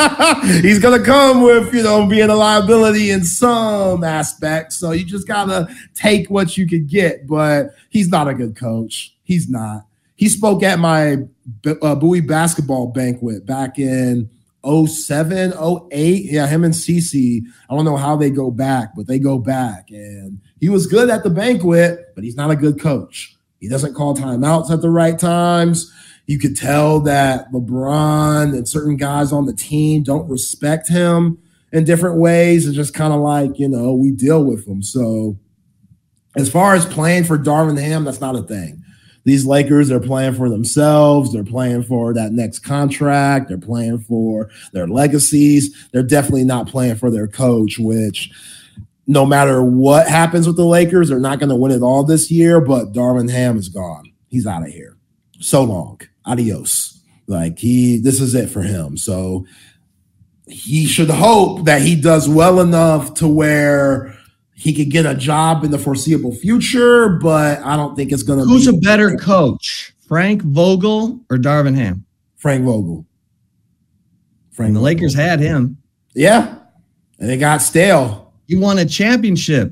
Speaker 2: He's going to come with, you know, being a liability in some aspects. So you just got to take what you could get. But he's not a good coach. He's not. He spoke at my uh, Bowie basketball banquet back in oh seven, oh eight. Yeah, him and Cece. I don't know how they go back, but they go back. And he was good at the banquet, but he's not a good coach. He doesn't call timeouts at the right times. You could tell that LeBron and certain guys on the team don't respect him in different ways. It's just kind of like, you know, we deal with him. So as far as playing for Darvin Ham, that's not a thing. These Lakers are playing for themselves. They're playing for that next contract. They're playing for their legacies. They're definitely not playing for their coach, which – no matter what happens with the Lakers, they're not going to win it all this year, but Darvin Ham is gone. He's out of here. So long. Adios. Like he, this is it for him. So he should hope that he does well enough to where he could get a job in the foreseeable future, but I don't think it's going to be.
Speaker 1: Who's a better coach, Frank Vogel or Darvin Ham?
Speaker 2: Frank Vogel.
Speaker 1: Frank. And the Lakers Vogel. Had him.
Speaker 2: Yeah. And they got stale.
Speaker 1: He won a championship.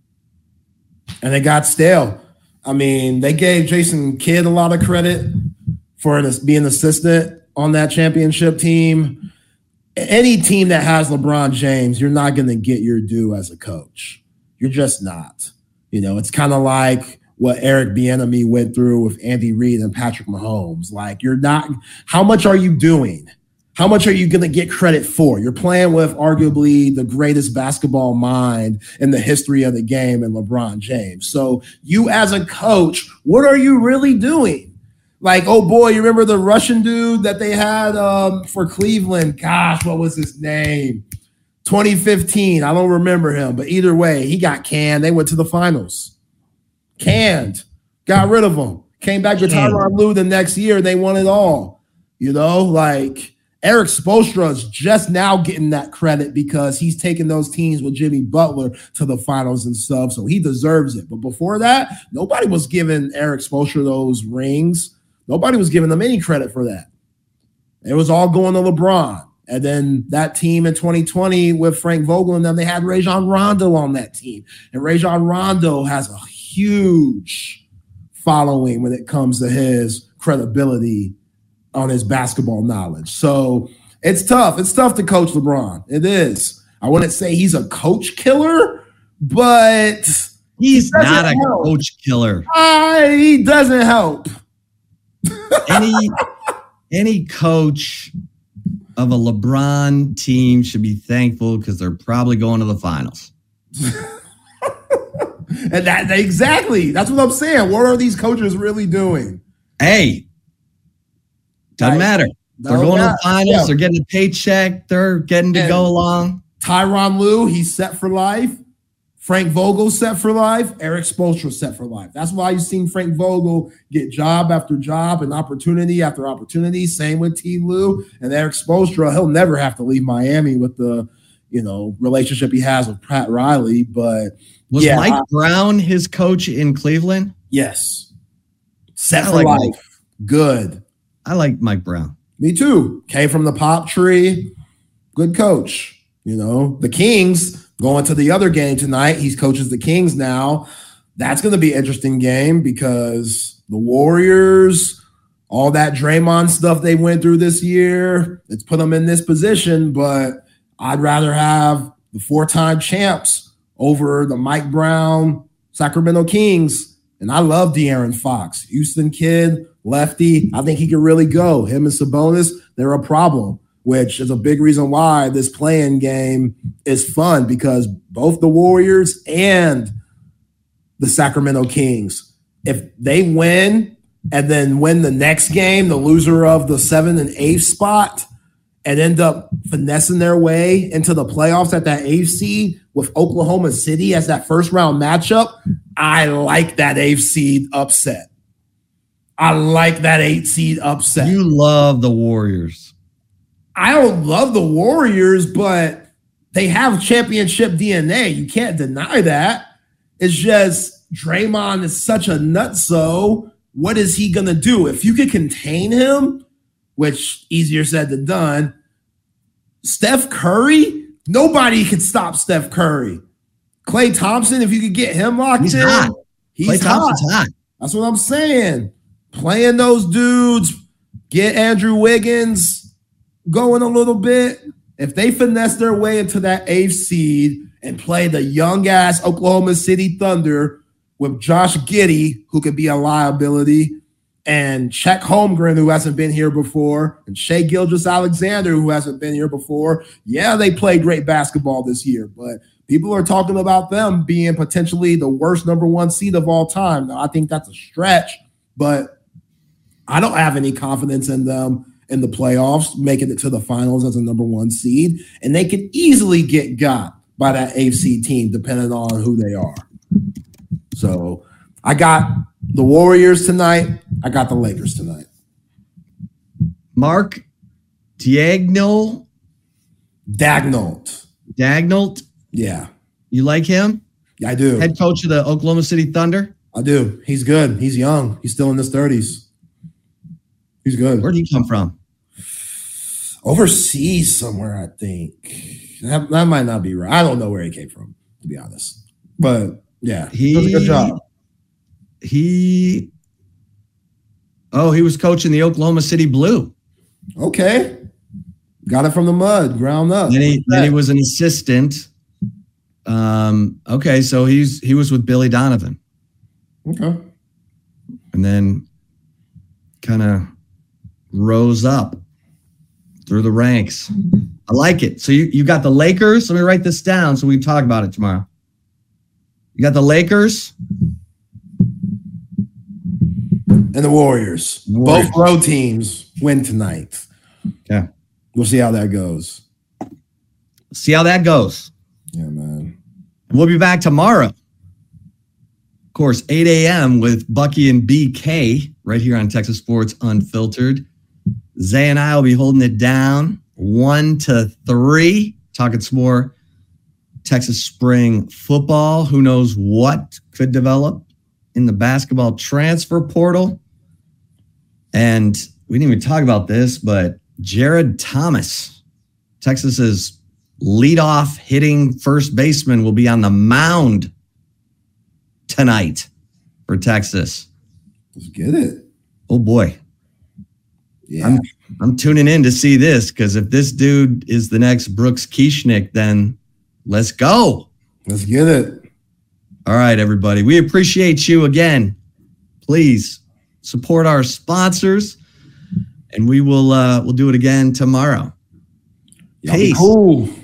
Speaker 2: And they got stale. I mean, they gave Jason Kidd a lot of credit for being assistant on that championship team. Any team that has LeBron James, you're not going to get your due as a coach. You're just not. You know, it's kind of like what Eric Bieniemy went through with Andy Reid and Patrick Mahomes. Like, you're not – how much are you doing? How much are you going to get credit for? You're playing with arguably the greatest basketball mind in the history of the game in LeBron James. So you as a coach, what are you really doing? Like, oh boy, you remember the Russian dude that they had um, for Cleveland? Gosh, what was his name? twenty fifteen. I don't remember him, but either way, he got canned. They went to the finals. Canned. Got rid of him. Came back with Tyronn Lue the next year. They won it all. You know, like Eric Spoelstra is just now getting that credit because he's taken those teams with Jimmy Butler to the finals and stuff. So he deserves it. But before that, nobody was giving Eric Spoelstra those rings. Nobody was giving them any credit for that. It was all going to LeBron. And then that team in twenty twenty with Frank Vogel and them, they had Rajon Rondo on that team. And Rajon Rondo has a huge following when it comes to his credibility on his basketball knowledge. So it's tough. It's tough to coach LeBron. It is. I wouldn't say he's a coach killer, but
Speaker 1: he's not a help. coach killer.
Speaker 2: Uh, he doesn't help.
Speaker 1: any any coach of a LeBron team should be thankful because they're probably going to the finals.
Speaker 2: And that exactly. That's what I'm saying. What are these coaches really doing?
Speaker 1: Hey, doesn't matter. They're going to the finals. Yeah. They're getting a paycheck. They're getting to and go along.
Speaker 2: Tyronn Lue, he's set for life. Frank Vogel set for life. Eric Spoelstra set for life. That's why you've seen Frank Vogel get job after job and opportunity after opportunity. Same with T. Lue and Eric Spoelstra. He'll never have to leave Miami with the, you know, relationship he has with Pat Riley. But
Speaker 1: was
Speaker 2: yeah,
Speaker 1: Mike
Speaker 2: I,
Speaker 1: Brown his coach in Cleveland?
Speaker 2: Yes. Set
Speaker 1: I
Speaker 2: for
Speaker 1: like
Speaker 2: life.
Speaker 1: Mike.
Speaker 2: Good.
Speaker 1: I like Mike Brown.
Speaker 2: Me too. Came from the pop tree. Good coach. You know, the Kings going to the other game tonight. He coaches the Kings now. That's going to be an interesting game because the Warriors, all that Draymond stuff they went through this year, it's put them in this position. But I'd rather have the four-time champs over the Mike Brown Sacramento Kings. And I love De'Aaron Fox. Houston kid, lefty. I think he can really go. Him and Sabonis, they're a problem, which is a big reason why this play-in game is fun because both the Warriors and the Sacramento Kings, if they win and then win the next game, the loser of the seventh and eighth spot, and end up finessing their way into the playoffs at that eighth seed with Oklahoma City as that first round matchup, I like that eighth seed upset. I like that eighth seed upset.
Speaker 1: You love the Warriors.
Speaker 2: I don't love the Warriors, but they have championship D N A. You can't deny that. It's just Draymond is such a nutso. What is he going to do? If you could contain him, which easier said than done, Steph Curry, nobody could stop Steph Curry. Klay Thompson, if you could get him locked
Speaker 1: he's
Speaker 2: in,
Speaker 1: hot.
Speaker 2: he's
Speaker 1: Klay Thompson's
Speaker 2: hot.
Speaker 1: hot.
Speaker 2: That's what I'm saying. Playing those dudes, get Andrew Wiggins going a little bit. If they finesse their way into that eighth seed and play the young-ass Oklahoma City Thunder with Josh Giddey, who could be a liability, and Chet Holmgren, who hasn't been here before, and Shai Gilgeous-Alexander, who hasn't been here before, yeah, they played great basketball this year, but people are talking about them being potentially the worst number one seed of all time. Now, I think that's a stretch, but I don't have any confidence in them in the playoffs, making it to the finals as a number one seed, and they could easily get got by that eighth seed team, depending on who they are. So I got the Warriors tonight. I got the Lakers tonight.
Speaker 1: Mark Daigneault.
Speaker 2: Daigneault.
Speaker 1: Daigneault.
Speaker 2: Yeah.
Speaker 1: You like him?
Speaker 2: Yeah, I do.
Speaker 1: Head coach of the Oklahoma City Thunder?
Speaker 2: I do. He's good. He's young. He's still in his thirties. He's good.
Speaker 1: Where did he come from?
Speaker 2: Overseas somewhere, I think. That, that might not be right. I don't know where he came from, to be honest. But, yeah, he does a good job.
Speaker 1: He, oh, he was coaching the Oklahoma City Blue.
Speaker 2: Okay. Got it from the mud, ground up.
Speaker 1: Then he, then he was an assistant. Um, okay, so he's he was with Billy Donovan.
Speaker 2: Okay.
Speaker 1: And then kind of rose up through the ranks. I like it. So you, you got the Lakers. Let me write this down so we can talk about it tomorrow. You got the Lakers.
Speaker 2: And the Warriors. Warriors. Both road teams win tonight.
Speaker 1: Okay.
Speaker 2: We'll see how that goes.
Speaker 1: See how that goes.
Speaker 2: Yeah, man.
Speaker 1: And we'll be back tomorrow course, eight a.m. with Bucky and B K right here on Texas Sports Unfiltered. Zay and I will be holding it down one to three, talking some more Texas spring football. Who knows what could develop in the basketball transfer portal. And we didn't even talk about this, but Jared Thomas, Texas's leadoff hitting first baseman, will be on the mound tonight for Texas.
Speaker 2: Let's get it.
Speaker 1: Oh boy.
Speaker 2: Yeah.
Speaker 1: I'm, I'm tuning in to see this, because if this dude is the next Brooks Kieschnick, then let's go.
Speaker 2: Let's get it.
Speaker 1: All right, everybody. We appreciate you again. Please support our sponsors, and we will uh, we'll do it again tomorrow.
Speaker 2: Y'all be
Speaker 1: Peace.
Speaker 2: cool.